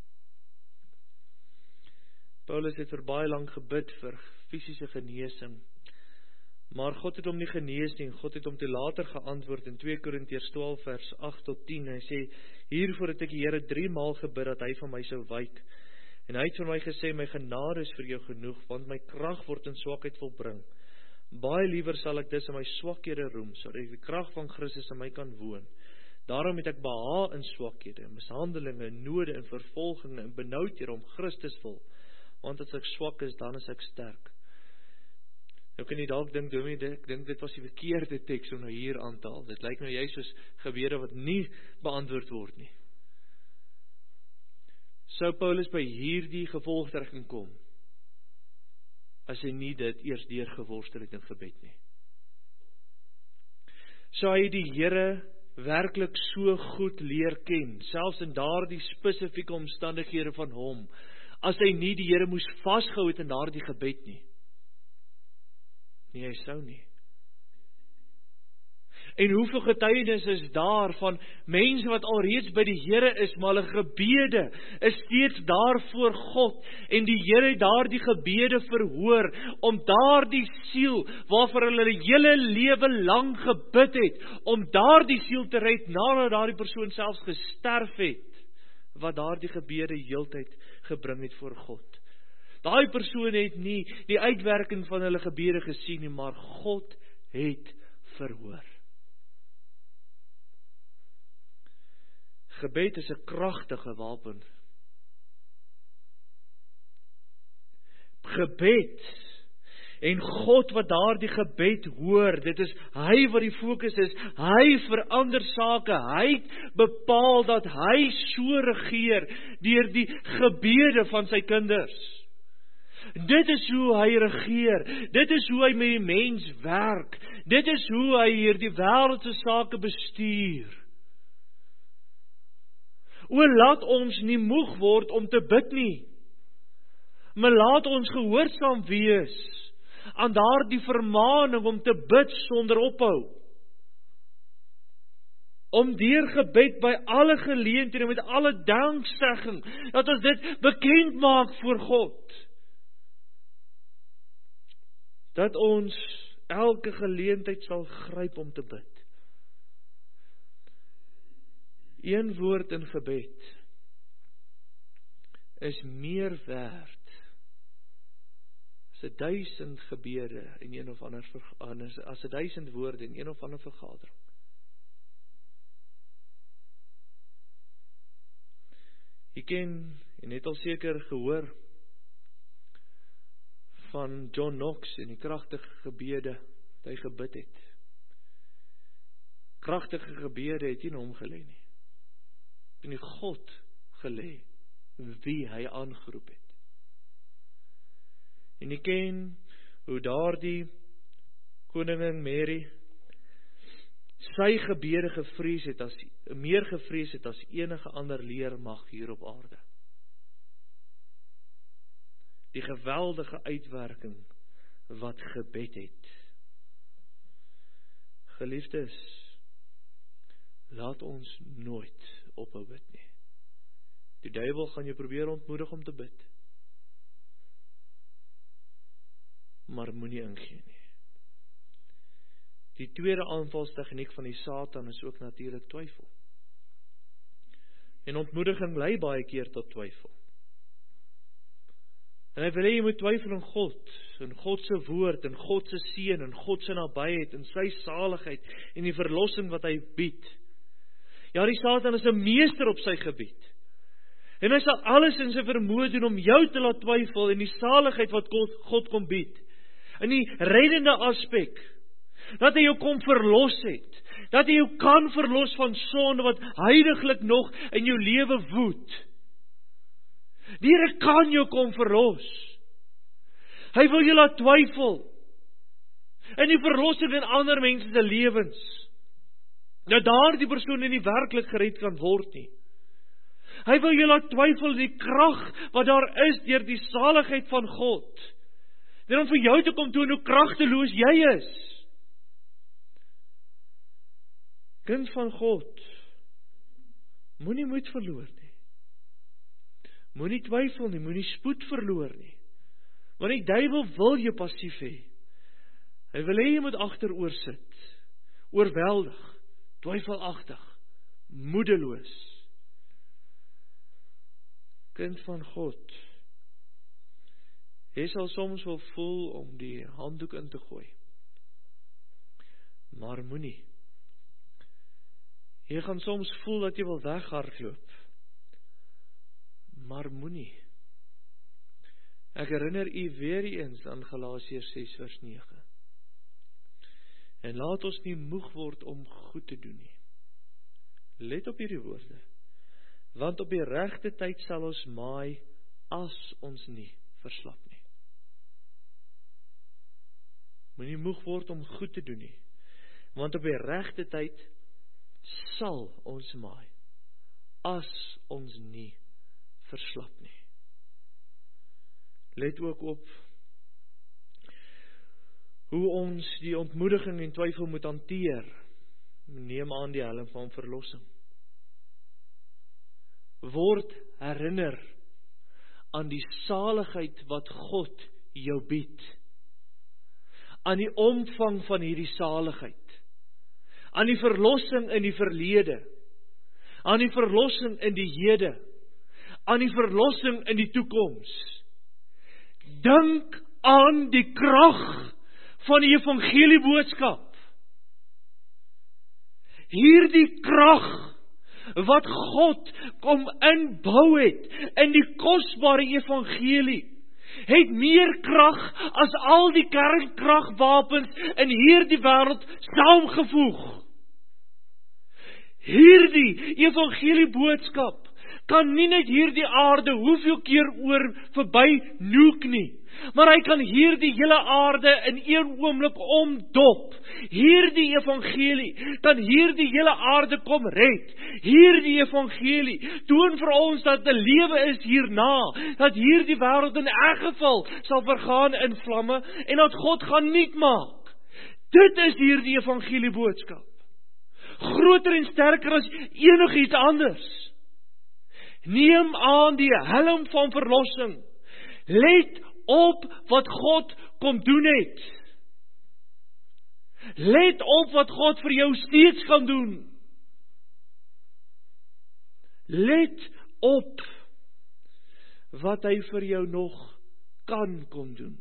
Paulus het vir baie lank gebid vir fisiese genesing, maar God het hom nie genees nie, en God het hom toe later geantwoord in 2 Korintiërs 12 vers 8 tot 10, hy sê, hiervoor het ek die Here 3 maal gebid, dat hy van my sou wyk, en hy het vir my gesê, my genade is vir jou genoeg, want my krag word in swakheid volbring. Baie liewer sal ek dus in my swakhede roem, sodat die krag van Christus in my kan woon. Daarom het ek behaal in swakhede, mishandelinge, node en vervolginge en benoudhede om Christus wil, want as ek swak is, dan is ek sterk. Nou kan jy dalk dink, ek dink dit was die verkeerde teks om nou hier aan te haal. Dit lyk nou juist soos gebede wat nie beantwoord word nie. Sou Paulus by hierdie gevolgtrekking kom, as hy nie dit eers deurgeworstel het in gebed nie? Sou hy die Here werklik so goed leer ken, selfs in daardie spesifieke omstandighede van hom, as hy nie die Here moes vasgehou het in daardie gebed nie? Nee, hy sou nie. En hoeveel getuienis is daar van mense wat alreeds by die Here is, maar hulle gebede is steeds daar voor God, en die Here het daardie gebede verhoor, om daardie siel, waarvoor hulle die hele lewe lang gebid het, om daardie siel te red, nadat daardie persoon selfs gesterf het, wat daardie gebede heeltyd gebring het voor God. Daai persoon het nie die uitwerking van hulle gebede gesien nie, maar God het verhoor. Gebed is 'n kragtige wapen. Gebed en God wat daardie gebed hoor, dit is hy wat die fokus is, hy verander sake, hy bepaal dat hy so regeer deur die gebede van sy kinders. Dit is hoe hy regeer, dit is hoe hy met die mens werk, dit is hoe hy hierdie wêreldse sake bestuur. Laat ons nie moeg word om te bid nie, maar laat ons gehoorsaam wees aan daardie vermaning om te bid sonder ophou. Om deur gebed by alle geleenthede met alle danksegging, dat ons dit bekend maak voor God. Dat ons elke geleentheid sal gryp om te bid. Een woord in gebed is meer werd as 1000 gebede in een of ander as 1000 woorde in een of ander vergadering. Jy ken en het al seker gehoor van John Knox en die kragtige gebede wat hy gebid het. Kragtige gebede het nie in hom gelê nie. In die God gelê wie hy aangeroep het. En jy ken hoe daardie koningin Mary sy gebede gevrees het as meer gevrees het as enige ander leermag hier op aarde. Die geweldige uitwerking wat gebed het. Geliefdes, laat ons nooit ophou bid nie. Die duiwel gaan jou probeer ontmoedig om te bid. Maar moenie ingee nie. Die tweede aanvalstegniek van die Satan is ook natuurlik twyfel. En ontmoediging lei baie keer tot twyfel. En hy wil hê jy moet twyfel in God se woord, in God se seën, in God se nabyheid, in sy saligheid en die verlossing wat hy bied. Ja, die Satan is 'n meester op sy gebied. En hy sal alles in sy vermoë doen om jou te laat twyfel in die saligheid wat God kom bied. In die reddende aspek, dat hy jou kom verlos het, dat hy jou kan verlos van sonde wat heiliglik nog in jou lewe woed. Die Here kan jou kom verlos. Hy wil jou laat twyfel in die verlossing in ander mense se lewens, dat daardie persoon nie werklik gered kan word nie. Hy wil jou laat twyfel die krag wat daar is deur die saligheid van God, en om vir jou te kom toon hoe kragteloos jy is. Kind van God, moenie moed verloor nie. Moenie twyfel nie, moenie spoed verloor nie. Want die duiwel wil jou passief hê. Hy wil hê jy moet agteroor sit, oorweldig, twyfelagtig, moedeloos. Kind van God, jy sal soms wel voel om die handdoek in te gooi, maar moenie. Jy gaan soms voel dat jy wil weghardloop, maar moenie. Ek herinner u weer eens aan Galasiërs 6 vers 9. En laat ons nie moeg word om goed te doen nie. Let op hierdie woorde. Want op die regte tyd sal ons maai as ons nie verslap nie. Moenie moeg word om goed te doen nie. Want op die regte tyd sal ons maai as ons nie verslap nie. Let ook op hoe ons die ontmoediging en twyfel moet hanteer. Neem aan die helm van verlossing. Word herinner aan die saligheid wat God jou bied. Aan die omvang van hierdie saligheid. Aan die verlossing in die verlede. Aan die verlossing in die hede. Aan die verlossing in die toekoms. Dink aan die krag van die evangelie boodskap. Hierdie krag wat God kom inbou het in die kosbare evangelie, het meer krag as al die kernkragwapens in hierdie wêreld saamgevoeg. Hierdie evangelie boodskap kan nie net hierdie aarde hoeveel keer oor verby noek nie, maar hy kan hierdie hele aarde in een oomblik omdop. Hierdie evangelie kan hierdie hele aarde kom red. Hierdie evangelie toon vir ons dat 'n lewe is hierna, dat hierdie wêreld in elk geval sal vergaan in vlamme en dat God gaan nuut maak. Dit is hierdie evangelie boodskap. Groter en sterker as enigiets anders. Neem aan die helm van verlossing. Let op wat God kom doen het. Let op wat God vir jou steeds kan doen. Let op wat hy vir jou nog kan kom doen.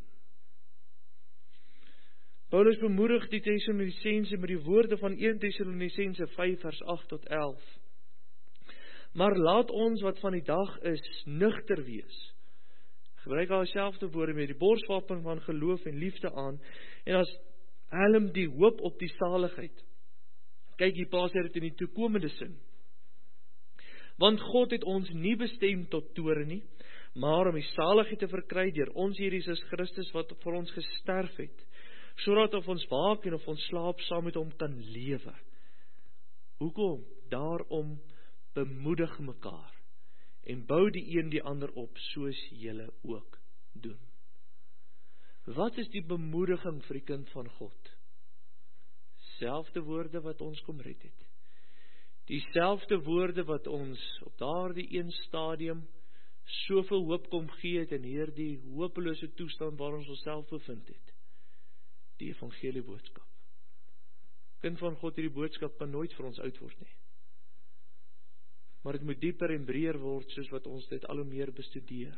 Paulus bemoedig die Tessalonisense met die woorde van 1 Tessalonisense 5 vers 8 tot 11. Maar laat ons wat van die dag is nugter wees. Gebruik al dieselfde woorde met die borswapen van geloof en liefde aan en as helm die hoop op die saligheid. Kyk, hier plaas hy dit in die toekomende sin. Want God het ons nie bestem tot toorn nie, maar om die saligheid te verkry deur ons Here Jesus Christus wat vir ons gesterf het, sodat of ons waak en of ons slaap saam met hom kan lewe. Hoekom? Daarom bemoedig mekaar en bou die een die ander op, soos julle ook doen. Wat is die bemoediging vir die kind van God? Selfde woorde wat ons kom red het. Dieselfde woorde wat ons op daardie een stadium soveel hoop kom gee het in hierdie hopelose toestand waar ons onsself bevind het. Die evangelie boodskap. Kind van God, hierdie boodskap kan nooit vir ons oud word nie. Maar dit moet dieper en breër word soos wat ons dit al hoe meer bestudeer.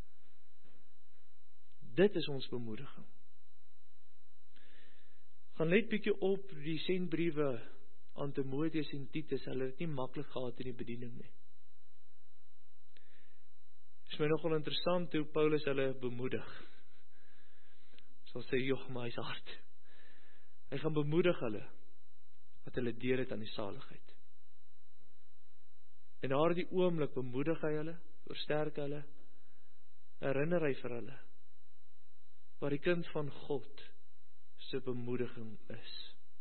Dit is ons bemoediging. Gaan let bietjie op die sendbriewe aan Timoteus en Titus, hulle het nie maklik gehad in die bediening nie. Is my nogal interessant hoe Paulus hulle bemoedig. Sal sê, joh, maar hy's hard. Hy gaan bemoedig hulle, wat hulle deel het aan die saligheid. En daardie oomblik bemoedig hy hulle, versterk hulle, herinner hy vir hulle, wat die kind van God se bemoediging is.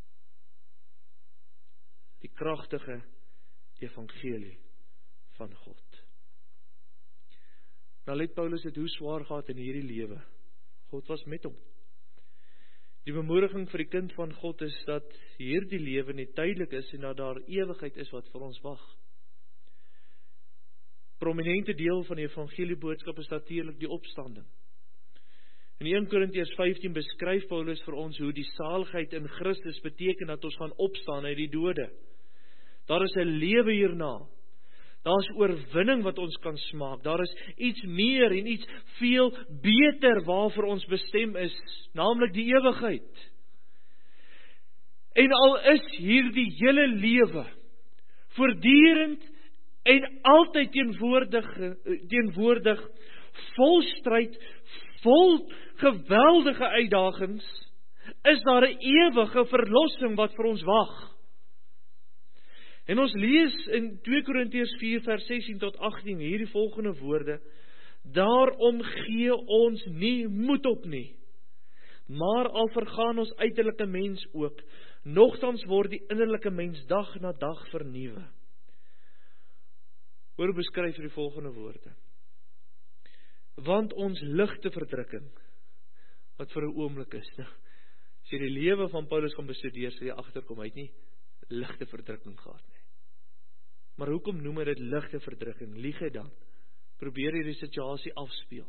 Die kragtige evangelie van God. Nou let Paulus het hoe swaar gehad in hierdie lewe. God was met hom. Die bemoediging vir die kind van God is dat hierdie lewe nie tydelik is en dat daar ewigheid is wat vir ons wag. Prominente deel van die evangelieboodskap is natuurlik die opstanding. In 1 Korintiërs 15 beskryf Paulus vir ons hoe die saligheid in Christus beteken dat ons gaan opstaan uit die dode. Daar is 'n lewe hierna. Daar is oorwinning wat ons kan smaak. Daar is iets meer en iets veel beter waarvoor ons bestem is, naamlik die ewigheid. En al is hierdie hele lewe voortdurend en altyd teenwoordig, vol stryd, vol geweldige uitdagings, is daar 'n ewige verlossing wat vir ons wag. En ons lees in 2 Korintiërs 4 vers 16 tot 18 hierdie volgende woorde: Daarom gee ons nie moed op nie, maar al vergaan ons uiterlike mens ook, nogtans word die innerlike mens dag na dag vernuwe. Hoe beskryf hy die volgende woorde? Want ons ligte verdrukking, wat vir 'n oomblik is, nou, as jy die lewe van Paulus gaan bestudeer, sal jy agterkom, hy het nie ligte verdrukking gehad nie. Maar hoekom noem hy dit ligte verdrukking? Lieg hy dan? Probeer hy die situasie afspeel?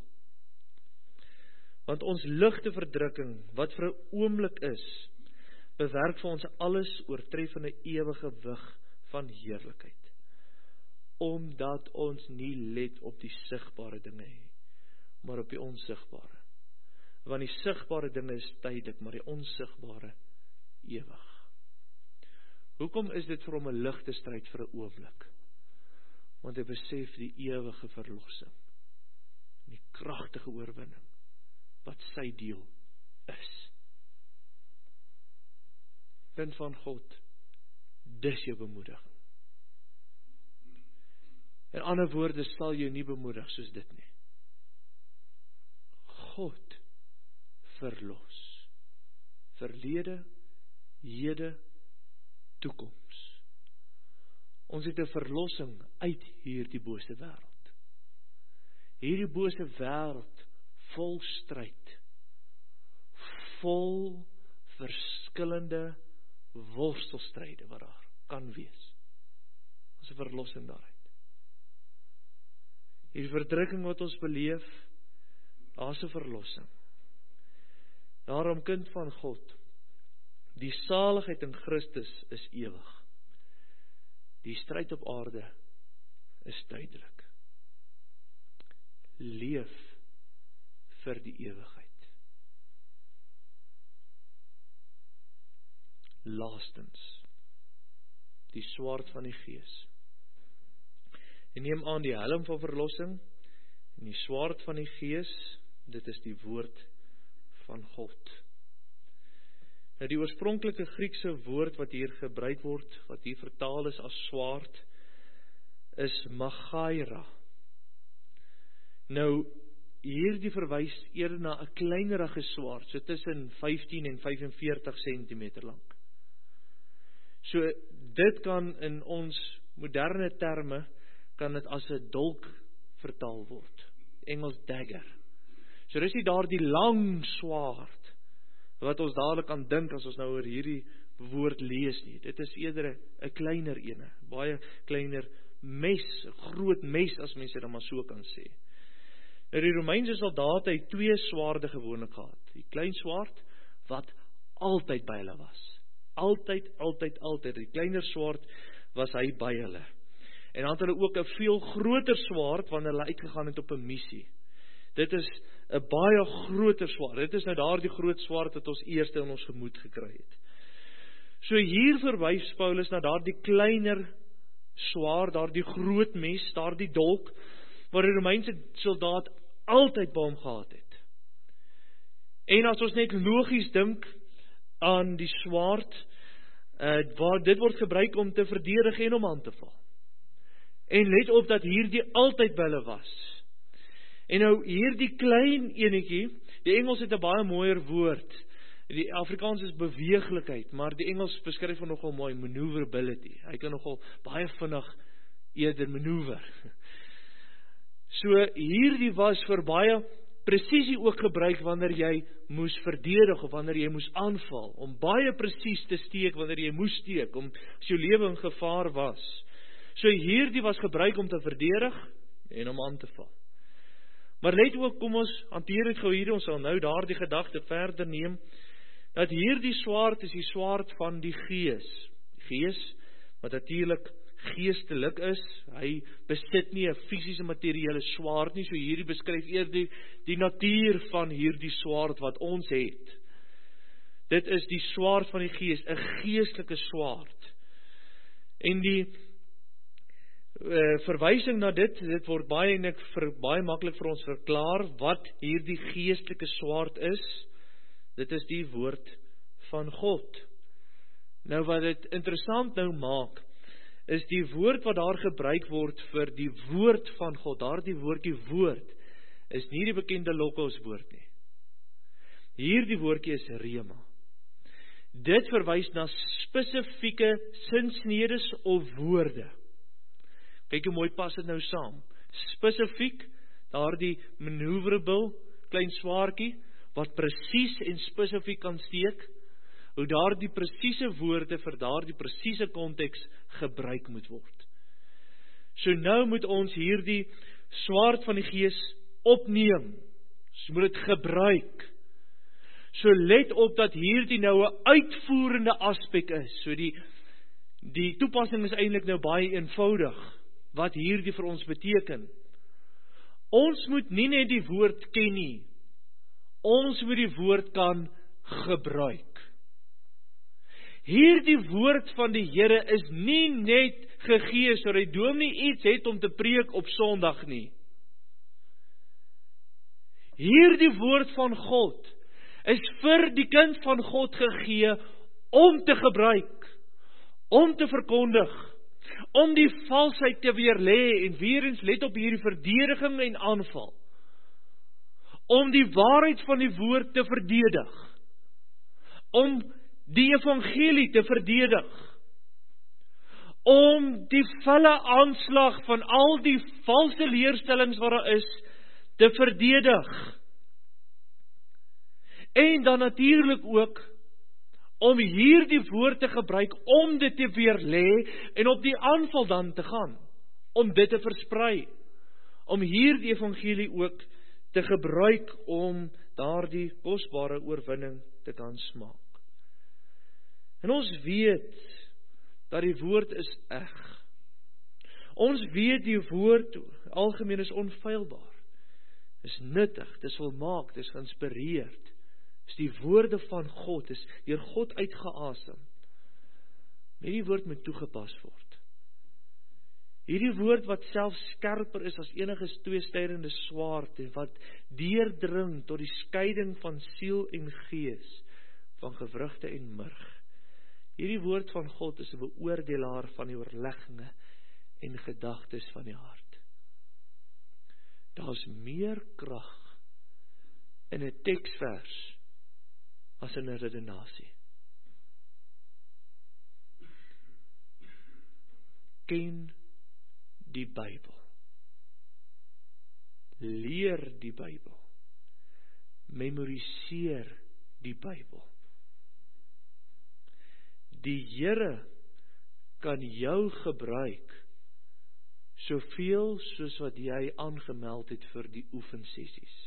Want ons ligte verdrukking, wat vir 'n oomblik is, bewerk vir ons alles oortreffende ewige wig van heerlikheid. Omdat ons nie let op die sigbare dinge nie, maar op die onsigbare. Want die sigbare dinge is tydelik, maar die onsigbare ewig. Hoekom is dit vir hom 'n ligte stryd vir 'n oomblik? Want hy besef die ewige verlossing, die kragtige oorwinning, wat sy deel is. Kind van God, dis jou bemoediging. In ander woorde sal jou nie bemoedig soos dit nie. God verlos. Verlede, hede, toekoms. Ons het 'n verlossing uit hierdie bose wêreld. Hierdie bose wêreld vol stryd, vol verskillende worstelstryde wat daar kan wees. Ons het 'n verlossing daaruit. Hierdie verdrukking wat ons beleef, daar's 'n verlossing. Daarom, kind van God, die saligheid in Christus is ewig. Die stryd op aarde is tydelik. Leef vir die ewigheid. Laastens, die swaard van die Gees. En neem aan die helm van verlossing en die swaard van die Gees, dit is die woord van God. Nou die oorspronklike Griekse woord wat hier gebruik word, wat hier vertaal is as swaard, is magaira. Nou, hierdie verwys eerder na 'n kleinerige swaard, so tussen 15 en 45 cm lank. So, dit kan in ons moderne terme, kan dit as 'n dolk vertaal word. Engels dagger. So dis nie daar die lang swaard, wat ons dadelik aan dink as ons nou oor hierdie woord lees nie. Dit is eerder 'n kleiner ene, baie kleiner mes, 'n groot mes as mense dit maar so kan sê. Nou die Romeinse soldate het 2 swaarde gewoonlik gehad. Die klein swaard wat altyd by hulle was. Altyd. Die kleiner swaard was hy by hulle. En dan het hulle ook 'n veel groter swaard wanneer hulle uitgegaan het op 'n missie. Dit is 'n baie groter swaard. Dit is nou daardie groot swaard wat ons eerste in ons gemoed gekry het. So hier verwys Paulus na daardie kleiner swaard, daardie groot mes, daardie dolk, wat die Romeinse soldaat altyd by hom gehad het. En as ons net logies dink aan die swaard, waar dit word gebruik om te verdedig en om aan te val. En let op dat hierdie altyd by hulle was. En nou hierdie klein enetjie, Die Engels het 'n baie mooier woord. Die Afrikaans is beweeglikheid, maar die Engels beskryf van nogal mooi maneuverability. Hy kan nogal baie vinnig eerder manoeuvre. So hierdie was vir baie presisie ook gebruik wanneer jy moes verdedig of wanneer jy moes aanval, om baie presies te steek wanneer jy moes steek, om as jou lewe in gevaar was. So hierdie was gebruik om te verdedig en om aan te val. Maar let ook, kom ons hanteer dit gou hierdie, ons sal nou daardie gedagte verder neem, dat hierdie swaard is die swaard van die Gees. Die Gees, wat natuurlik geestelik is, hy besit nie 'n fisiese materiële swaard nie, so hierdie beskryf eerder die natuur van hierdie swaard wat ons het. Dit is die swaard van die Gees, 'n geestelike swaard. En die verwysing na dit word baie maklik vir ons verklaar wat hierdie geestelike swaard is. Dit is die woord van God. Nou wat dit interessant nou maak, is die woord wat daar gebruik word vir die woord van God, daardie woordjie woord, is nie die bekende Logos woord nie. Hierdie woordjie is rema. Dit verwys na spesifieke sinsnedes of woorde. Kyk hoe mooi pas dit nou saam. Spesifiek, daardie maneuverable, klein swaardjie, wat presies en spesifiek kan steek, hoe daardie presiese woorde vir daardie presiese konteks gebruik moet word. So nou moet ons hierdie swaard van die Gees opneem. Ons moet dit gebruik. So let op dat hierdie nou 'n uitvoerende aspek is. So die toepassing is eintlik nou baie eenvoudig, wat hierdie vir ons beteken. Ons moet nie net die woord ken nie, ons moet die woord kan gebruik. Hierdie woord van die Here is nie net gegee sodat die dominee iets het om te preek op Sondag nie. Hierdie woord van God is vir die kind van God gegee om te gebruik, om te verkondig, om die valsheid te weerlê en weer eens let op hierdie verdediging en aanval. Om die waarheid van die woord te verdedig. Om die evangelie te verdedig. Om die volle aanslag van al die valse leerstellings wat daar is, te verdedig. En dan natuurlik ook, om hierdie woord te gebruik, om dit te weerlê, en op die aanval dan te gaan, om dit te versprei. Om hierdie evangelie ook te gebruik, om daardie kosbare oorwinning te kan smaak. En ons weet, dat die woord is eg. Ons weet die woord algemeen is onfeilbaar. Is nuttig, dis volmaak, dis geïnspireerd. Is die woorde van God, is deur God uitgeasem. Maar die woord moet toegepas word. Hierdie woord wat self skerper is as enige tweesnydende swaard, en wat deurdring tot die skeiding van siel en gees, van gewrigte en murg. Hierdie woord van God is 'n beoordelaar van die oorlegginge en gedagtes van die hart. Daar is meer krag in 'n teksvers as in 'n redenasie. Ken die Bybel. Leer die Bybel. Memoriseer die Bybel. Die Here kan jou gebruik soveel soos wat jy aangemeld het vir die oefensessies.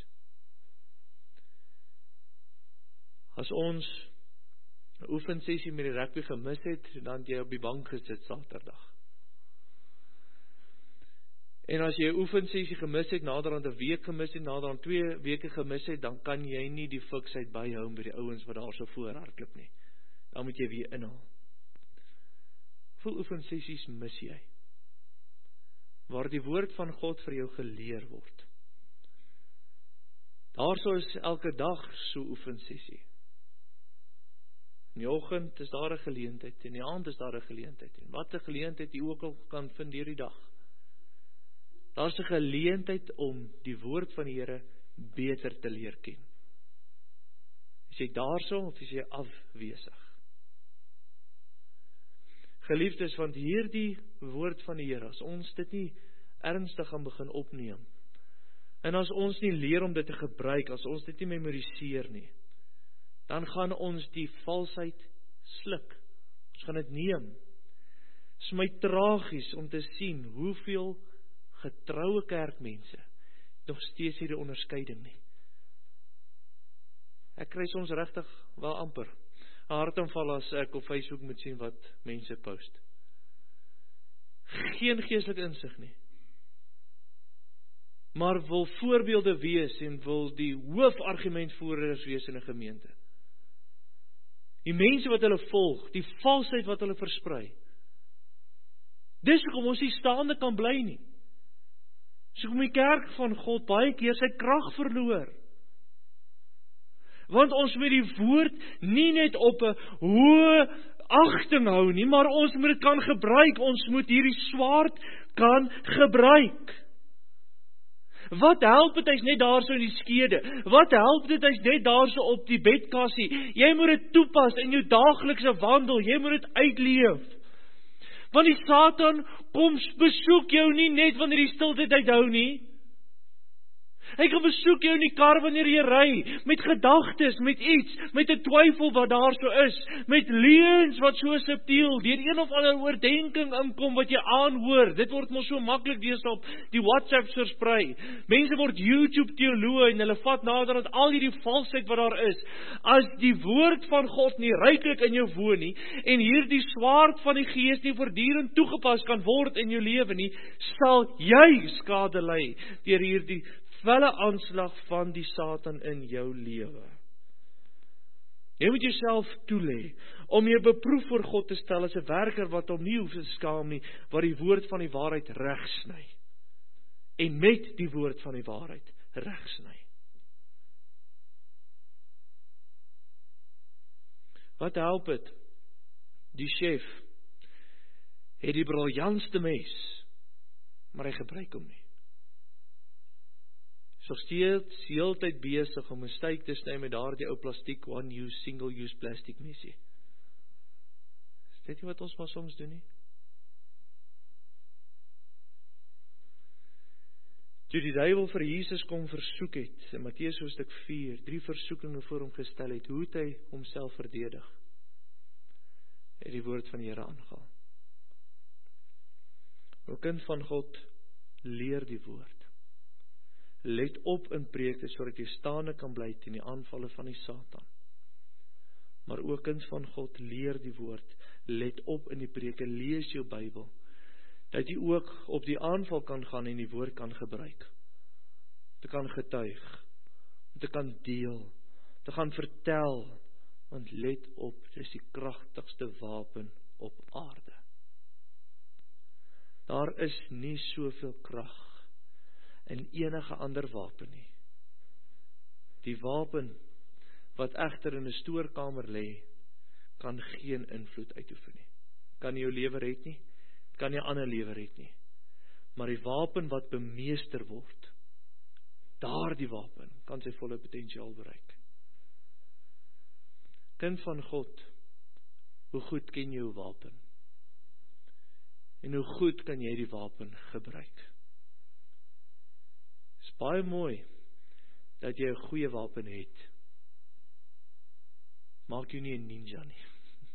As ons 'n oefensessie met die rugby gemis het, dan het jy op die bank gesit Saterdag. En as jy 'n oefensessie gemis het, naderhand 'n week gemis het, naderhand 2 weke gemis het, dan kan jy nie die fiksheid byhou by die ouens wat daar so voorhardloop nie. Dan moet jy weer inhaal. Hoeveel oefensessies mis jy? Waar die woord van God vir jou geleer word. Daarso is elke dag so oefensessie. In die oggend is daar 'n geleentheid, en in die aand is daar 'n geleentheid. En wat 'n geleentheid jy ook al kan vind deur die dag. Daar's 'n geleentheid om die woord van die Here beter te leer ken. Is jy daarso of is jy afwesig? Geliefdes, want hierdie woord van die Here, as ons dit nie ernstig gaan begin opneem, en as ons nie leer om dit te gebruik, as ons dit nie memoriseer nie, dan gaan ons die valsheid sluk. Ons gaan dit neem. Dit is my tragies om te sien hoeveel getroue kerkmense nog steeds hierdie onderskeiding nie. Ek kry soms regtig wel amper 'n hartaanval as ek op Facebook moet sien wat mense post. Geen geestelike insig nie. Maar wil voorbeelde wees en wil die hoofargumentvoerders wees in 'n gemeente. Die mense wat hulle volg, die valsheid wat hulle versprei. Dis hoekom ons nie staande kan bly nie. Dis hoekom die kerk van God baie keer sy krag verloor. Want ons moet die woord nie net op 'n hoë agting hou nie, maar ons moet dit kan gebruik. Ons moet hierdie swaard kan gebruik. Wat help dit hy's net daarso in die skede? Wat help dit hy's net daarso op die bedkassie? Jy moet dit toepas in jou daaglikse wandel. Jy moet dit uitleef. Want die Satan kom besoek jou nie net wanneer jy stilte uithou nie. Hy kan besoek jou in die kar wanneer jy ry, met gedagtes, met iets, met 'n twyfel wat daar so is, met leuns wat so subtiel, deur een of ander oordenking inkom wat jy aanhoor. Dit word mos so maklik deesdae op die WhatsApp versprei. Mense word YouTube teoloë en hulle vat naderhand al hierdie valsheid wat daar is. As die woord van God nie ryklik in jou woon nie, en hierdie swaard van die Gees nie voortdurend toegepas kan word in jou lewe nie, sal jy skade ly deur hierdie felle aanslag van die Satan in jou lewe. Jy moet jouself toelê om jou beproef voor God te stel as 'n werker wat hom nie hoef te skaam nie, wat die woord van die waarheid regsny. En met die woord van die waarheid regsny. Wat help dit? Die chef het die briljantste mes, maar hy gebruik hom nie. So steeds heeltyd besig om 'n steak te sny met daardie ou plastiek one-use, single-use plastiek mesie. Is dit nie wat ons maar soms doen nie? Toe die duiwel vir Jesus kom versoek het, in Matteus hoofstuk 4, 3 versoekinge voor hom gestel het, hoe het hy homself verdedig? Het die woord van die Here aangehaal. O kind van God, leer die woord. Let op in preekte sodat jy staande kan bly teen die aanvalle van die Satan. Maar ook kind van God, leer die woord. Let op in die preke, lees jou Bybel. Dat jy ook op die aanval kan gaan en die woord kan gebruik. Te kan getuig, te kan deel, te gaan vertel. Want let op, dis die kragtigste wapen op aarde. Daar is nie soveel krag en enige ander wapen nie. Die wapen wat egter in 'n stoorkamer lê, kan geen invloed uitoefen nie. Kan nie jou lewe red nie, kan nie ander lewe red nie. Maar die wapen wat bemeester word, daardie wapen kan sy volle potensiaal bereik. Kind van God, hoe goed ken jy jou wapen? En hoe goed kan jy die wapen gebruik? Is baie mooi dat jy 'n goeie wapen het. Maak jou nie 'n ninja nie.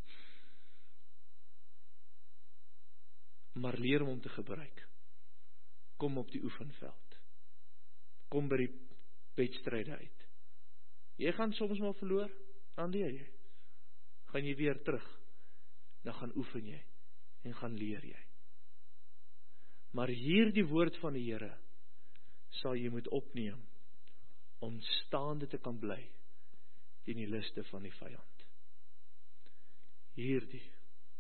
Maar leer om te gebruik. Kom op die oefenveld. Kom by die wedstryde uit. Jy gaan soms maar verloor, dan leer jy. Gaan jy weer terug, dan gaan oefen jy en gaan leer jy. Maar hier die woord van die Here sal jy moet opneem om staande te kan bly teen die liste van die vyand. Hierdie.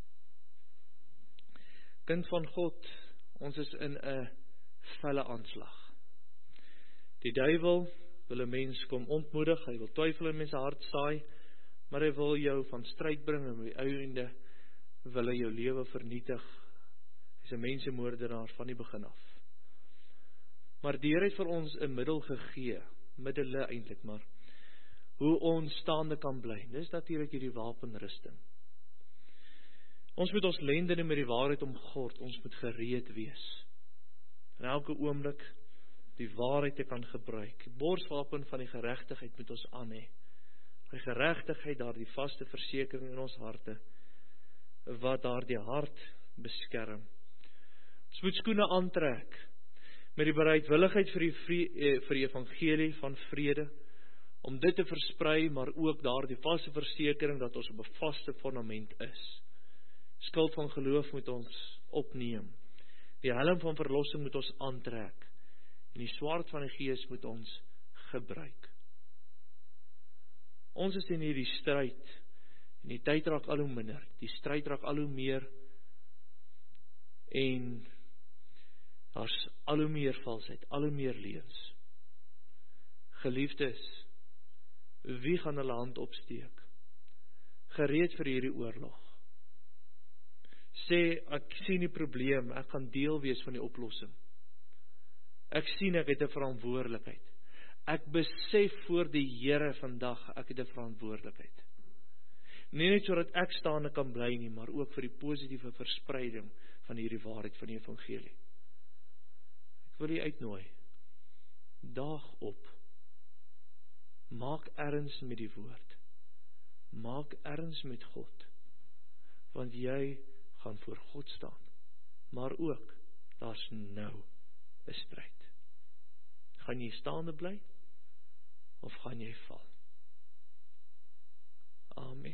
Kind van God, ons is in 'n felle aanslag. Die duiwel wil 'n mens kom ontmoedig, hy wil twyfel in mense hart saai, maar hy wil jou van stryd bring en op die einde wil hy jou lewe vernietig. Hy's 'n mensemoordenaar van die begin af. Maar die Here het vir ons 'n middel gegee, middele eintlik maar, hoe ons staande kan bly. Dis natuurlik hierdie wapenrusting. Ons moet ons lendene met die waarheid omgord, ons moet gereed wees. In elke oomblik die waarheid te kan gebruik. Die borswapen van die geregtigheid moet ons aan hê. Die geregtigheid, daardie vaste versekering in ons harte, wat daardie hart beskerm. Ons moet skoene aantrek, met die bereidwilligheid vir die evangelie van vrede, om dit te versprei, maar ook daardie vaste versekering, dat ons op 'n vaste fundament is. Skild van geloof moet ons opneem. Die helm van verlossing moet ons aantrek. En die swaard van die Gees moet ons gebruik. Ons is in hierdie stryd, en die tyd raak al hoe minder, die stryd raak al hoe meer, en daar's al hoe meer valsheid, al hoe meer leuns. Geliefdes, wie gaan hulle hand opsteek? Gereed vir hierdie oorlog. Sê, ek sien die probleem, ek gaan deel wees van die oplossing. Ek sien ek het 'n verantwoordelikheid. Ek besef voor die Here vandag, ek het 'n verantwoordelikheid. Nie net sodat ek staande kan bly nie, maar ook vir die positiewe verspreiding van hierdie waarheid van die evangelie. Ek wil u uitnooi. Daag op. Maak erns met die woord. Maak erns met God. Want jy gaan voor God staan. Maar ook, daar's nou 'n stryd. Gaan jy staande bly? Of gaan jy val? Amen.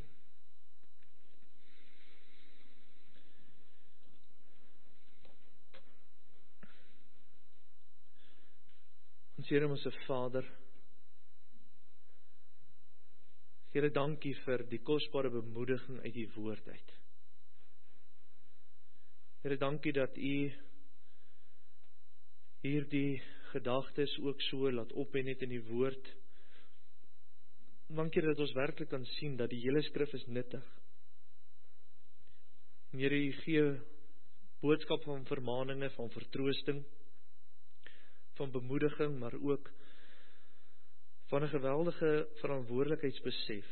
Ons Here, ons Vader, Here, dankie vir die kosbare bemoediging uit die woord uit. Here, dankie dat u hierdie gedagtes ook so laat ophen het in die woord. Dankie dat ons werklik kan sien dat die hele skrif is nuttig. En Here, u gee boodskap van vermaninge, van vertroosting, van bemoediging, maar ook van 'n geweldige verantwoordelikheidsbesef.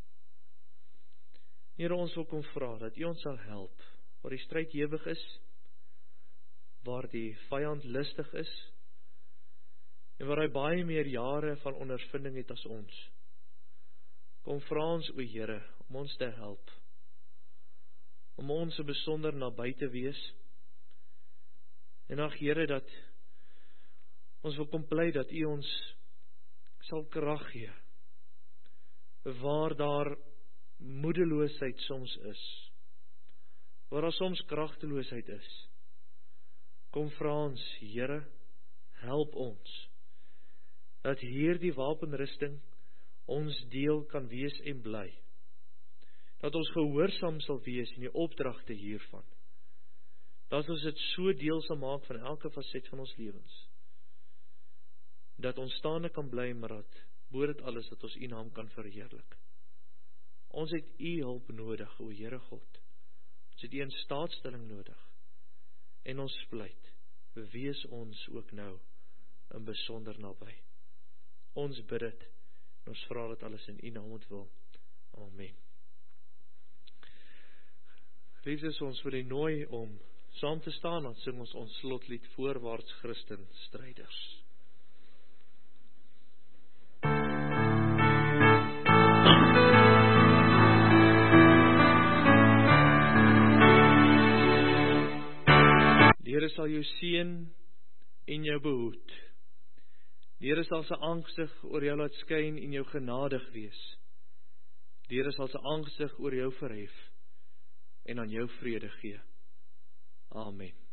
Here, ons wil kom vra dat u ons sal help, waar die stryd ewig is, waar die vyand lustig is, en waar hy baie meer jare van ondervinding het as ons. Kom vra ons, o Here, om ons te help, om ons besonder naby te wees, en ag Here, dat ons wil kom bly dat u ons sal krag gee, waar daar moedeloosheid soms is, waar daar soms kragteloosheid is. Kom vra ons, Here, help ons, dat hierdie wapenrusting ons deel kan wees en bly. Dat ons gehoorsaam sal wees in die opdragte hiervan. Dat ons dit so deel sal maak van elke faset van ons lewens. Dat ons staande kan bly, maar dat bo dit alles dat ons u naam kan verheerlik. Ons het u hulp nodig, o Here God. Ons het u in staatstelling nodig. En ons pleit, wees ons ook nou in besonder naby. Ons bid dit, en ons vra dit alles in u naam ontwil. Amen. Geliefdes, ons wil u nooi om saam te staan, dan sing ons slotlied Voorwaarts Christen Stryders. Die Here sal jou seën en jou behoed. Die Here sal sy aangesig oor jou laat skyn en jou genadig wees. Die Here sal sy aangesig oor jou verhef en aan jou vrede gee. Amen.